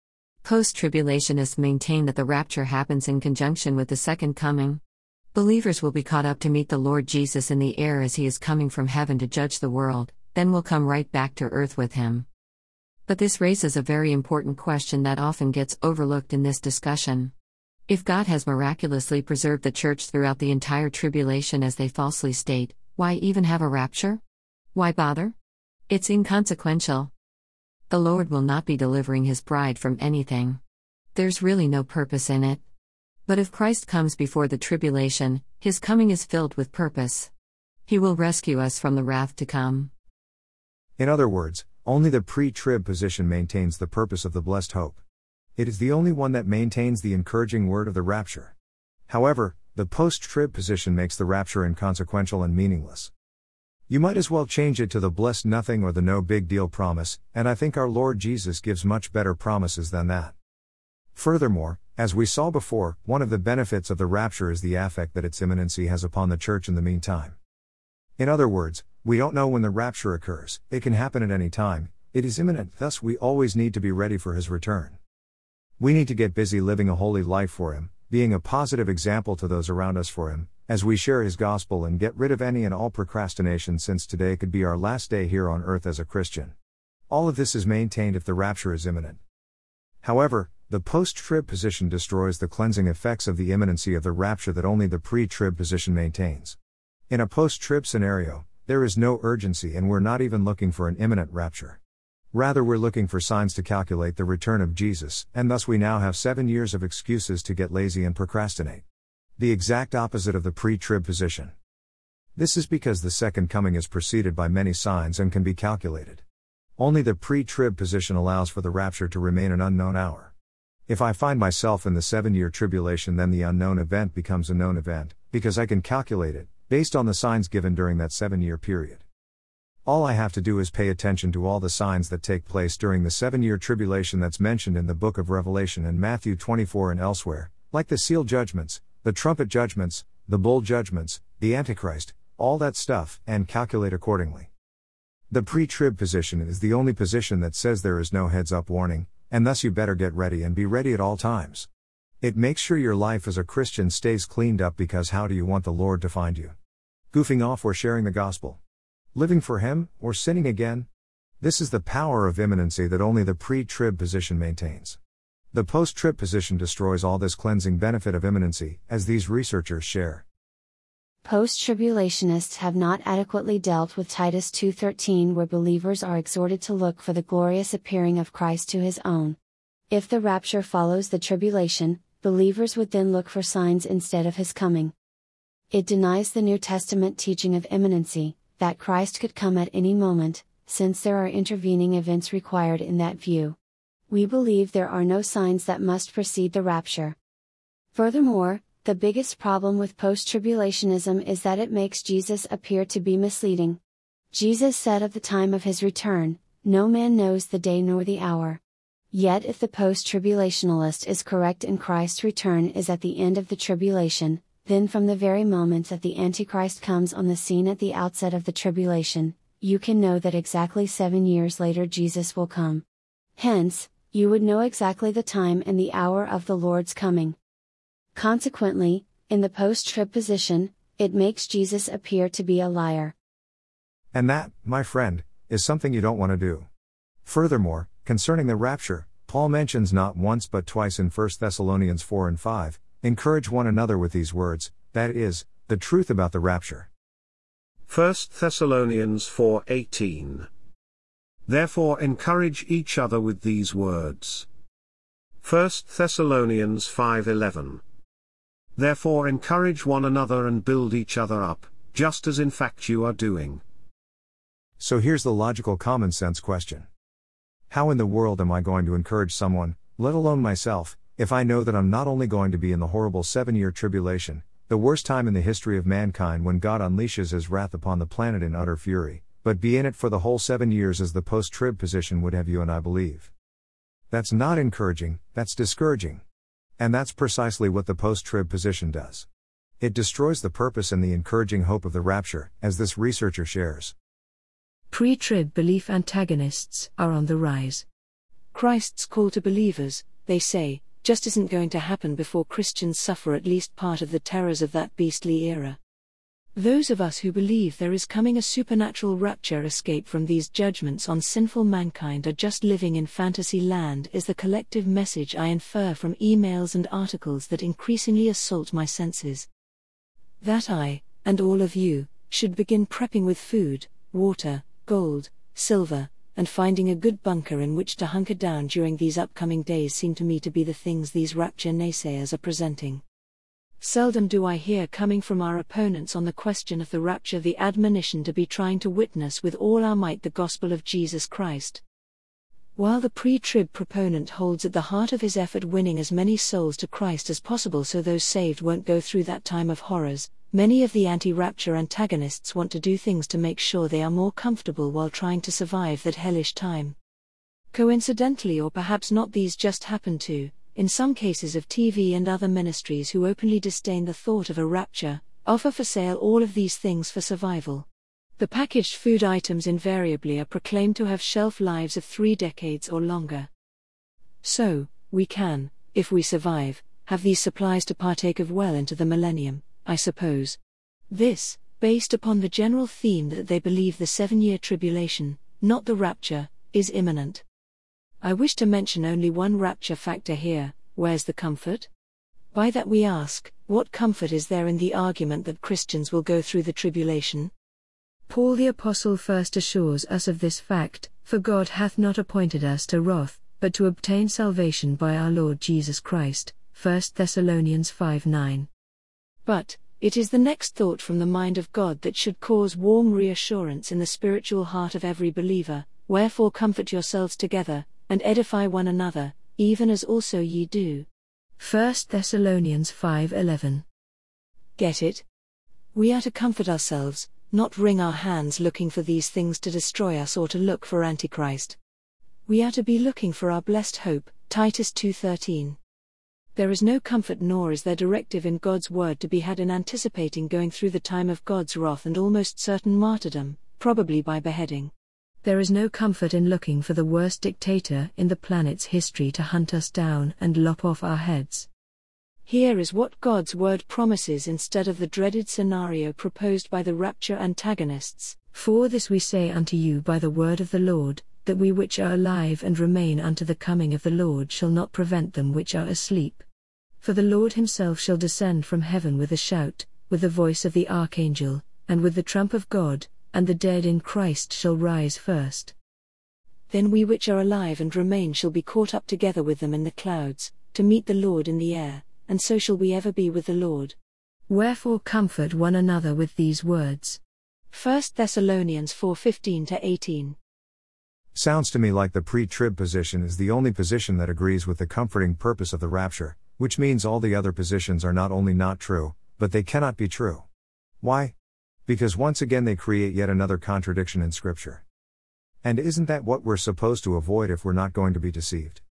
Post-tribulationists maintain that the rapture happens in conjunction with the second coming. Believers will be caught up to meet the Lord Jesus in the air as he is coming from heaven to judge the world, then will come right back to earth with him. But this raises a very important question that often gets overlooked in this discussion. If God has miraculously preserved the church throughout the entire tribulation as they falsely state, why even have a rapture? Why bother? It's inconsequential. The Lord will not be delivering his bride from anything. There's really no purpose in it. But if Christ comes before the tribulation, his coming is filled with purpose. He will rescue us from the wrath to come. In other words, only the pre-trib position maintains the purpose of the blessed hope. It is the only one that maintains the encouraging word of the rapture. However, the post-trib position makes the rapture inconsequential and meaningless. You might as well change it to the blessed nothing or the no big deal promise, and I think our Lord Jesus gives much better promises than that. Furthermore, as we saw before, one of the benefits of the rapture is the effect that its imminency has upon the church in the meantime. In other words, we don't know when the rapture occurs, it can happen at any time, it is imminent, thus we always need to be ready for his return. We need to get busy living a holy life for him, being a positive example to those around us for him, as we share his gospel and get rid of any and all procrastination, since today could be our last day here on earth as a Christian. All of this is maintained if the rapture is imminent. However, the post-trib position destroys the cleansing effects of the imminency of the rapture that only the pre-trib position maintains. In a post-trib scenario, there is no urgency and we're not even looking for an imminent rapture. Rather, we're looking for signs to calculate the return of Jesus, and thus we now have 7 years of excuses to get lazy and procrastinate. The exact opposite of the pre-trib position. This is because the second coming is preceded by many signs and can be calculated. Only the pre-trib position allows for the rapture to remain an unknown hour. If I find myself in the 7-year tribulation, then the unknown event becomes a known event, because I can calculate it, based on the signs given during that 7-year period. All I have to do is pay attention to all the signs that take place during the 7-year tribulation that's mentioned in the book of Revelation and Matthew 24 and elsewhere, like the seal judgments, the trumpet judgments, the bowl judgments, the Antichrist, all that stuff, and calculate accordingly. The pre-trib position is the only position that says there is no heads-up warning, and thus you better get ready and be ready at all times. It makes sure your life as a Christian stays cleaned up, because how do you want the Lord to find you? Goofing off or sharing the gospel? Living for him, or sinning again? This is the power of imminency that only the pre-trib position maintains. The post-trib position destroys all this cleansing benefit of imminency, as these researchers share. Post-tribulationists have not adequately dealt with Titus 2:13, where believers are exhorted to look for the glorious appearing of Christ to his own. If the rapture follows the tribulation, believers would then look for signs instead of his coming. It denies the New Testament teaching of imminency, that Christ could come at any moment, since there are intervening events required in that view. We believe there are no signs that must precede the rapture. Furthermore, the biggest problem with post-tribulationism is that it makes Jesus appear to be misleading. Jesus said of the time of his return, "No man knows the day nor the hour." Yet if the post-tribulationalist is correct and Christ's return is at the end of the tribulation, then from the very moment that the Antichrist comes on the scene at the outset of the tribulation, you can know that exactly 7 years later Jesus will come. Hence, you would know exactly the time and the hour of the Lord's coming. Consequently, in the post-trib position, it makes Jesus appear to be a liar. And that, my friend, is something you don't want to do. Furthermore, concerning the rapture, Paul mentions not once but twice in 1 Thessalonians 4 and 5, encourage one another with these words, that is, the truth about the rapture. 1 Thessalonians 4:18. Therefore encourage each other with these words. 1 Thessalonians 5:11. Therefore encourage one another and build each other up, just as in fact you are doing. So here's the logical common sense question. How in the world am I going to encourage someone, let alone myself, if I know that I'm not only going to be in the horrible 7-year tribulation, the worst time in the history of mankind when God unleashes his wrath upon the planet in utter fury, but be in it for the whole 7 years as the post-trib position would have you and I believe? That's not encouraging, that's discouraging. And that's precisely what the post-trib position does. It destroys the purpose and the encouraging hope of the rapture, as this researcher shares. Pre-trib belief antagonists are on the rise. Christ's call to believers, they say, just isn't going to happen before Christians suffer at least part of the terrors of that beastly era. Those of us who believe there is coming a supernatural rapture escape from these judgments on sinful mankind are just living in fantasy land, is the collective message I infer from emails and articles that increasingly assault my senses. That I, and all of you, should begin prepping with food, water, gold, silver, and finding a good bunker in which to hunker down during these upcoming days seem to me to be the things these rapture naysayers are presenting. Seldom do I hear coming from our opponents on the question of the rapture the admonition to be trying to witness with all our might the gospel of Jesus Christ. While the pre-trib proponent holds at the heart of his effort winning as many souls to Christ as possible so those saved won't go through that time of horrors, many of the anti-rapture antagonists want to do things to make sure they are more comfortable while trying to survive that hellish time. Coincidentally or perhaps not, these just happen to, in some cases of TV and other ministries who openly disdain the thought of a rapture, offer for sale all of these things for survival. The packaged food items invariably are proclaimed to have shelf lives of 3 decades or longer. So, we can, if we survive, have these supplies to partake of well into the millennium, I suppose. This, based upon the general theme that they believe the 7-year tribulation, not the rapture, is imminent. I wish to mention only one rapture factor here: where's the comfort? By that we ask, what comfort is there in the argument that Christians will go through the tribulation? Paul the Apostle first assures us of this fact, "For God hath not appointed us to wrath, but to obtain salvation by our Lord Jesus Christ." 1 Thessalonians 5:9. But, it is the next thought from the mind of God that should cause warm reassurance in the spiritual heart of every believer: "Wherefore comfort yourselves together, and edify one another, even as also ye do." 1 Thessalonians 5:11. Get it? We are to comfort ourselves, not wring our hands looking for these things to destroy us or to look for Antichrist. We are to be looking for our blessed hope, Titus 2:13. There is no comfort nor is there directive in God's word to be had in anticipating going through the time of God's wrath and almost certain martyrdom, probably by beheading. There is no comfort in looking for the worst dictator in the planet's history to hunt us down and lop off our heads. Here is what God's word promises instead of the dreaded scenario proposed by the rapture antagonists: "For this we say unto you by the word of the Lord, that we which are alive and remain unto the coming of the Lord shall not prevent them which are asleep. For the Lord himself shall descend from heaven with a shout, with the voice of the archangel, and with the trump of God, and the dead in Christ shall rise first. Then we which are alive and remain shall be caught up together with them in the clouds, to meet the Lord in the air, and so shall we ever be with the Lord. Wherefore comfort one another with these words." 1 Thessalonians 4:15-18. Sounds to me like the pre-trib position is the only position that agrees with the comforting purpose of the rapture, which means all the other positions are not only not true, but they cannot be true. Why? Because once again they create yet another contradiction in Scripture. And isn't that what we're supposed to avoid if we're not going to be deceived?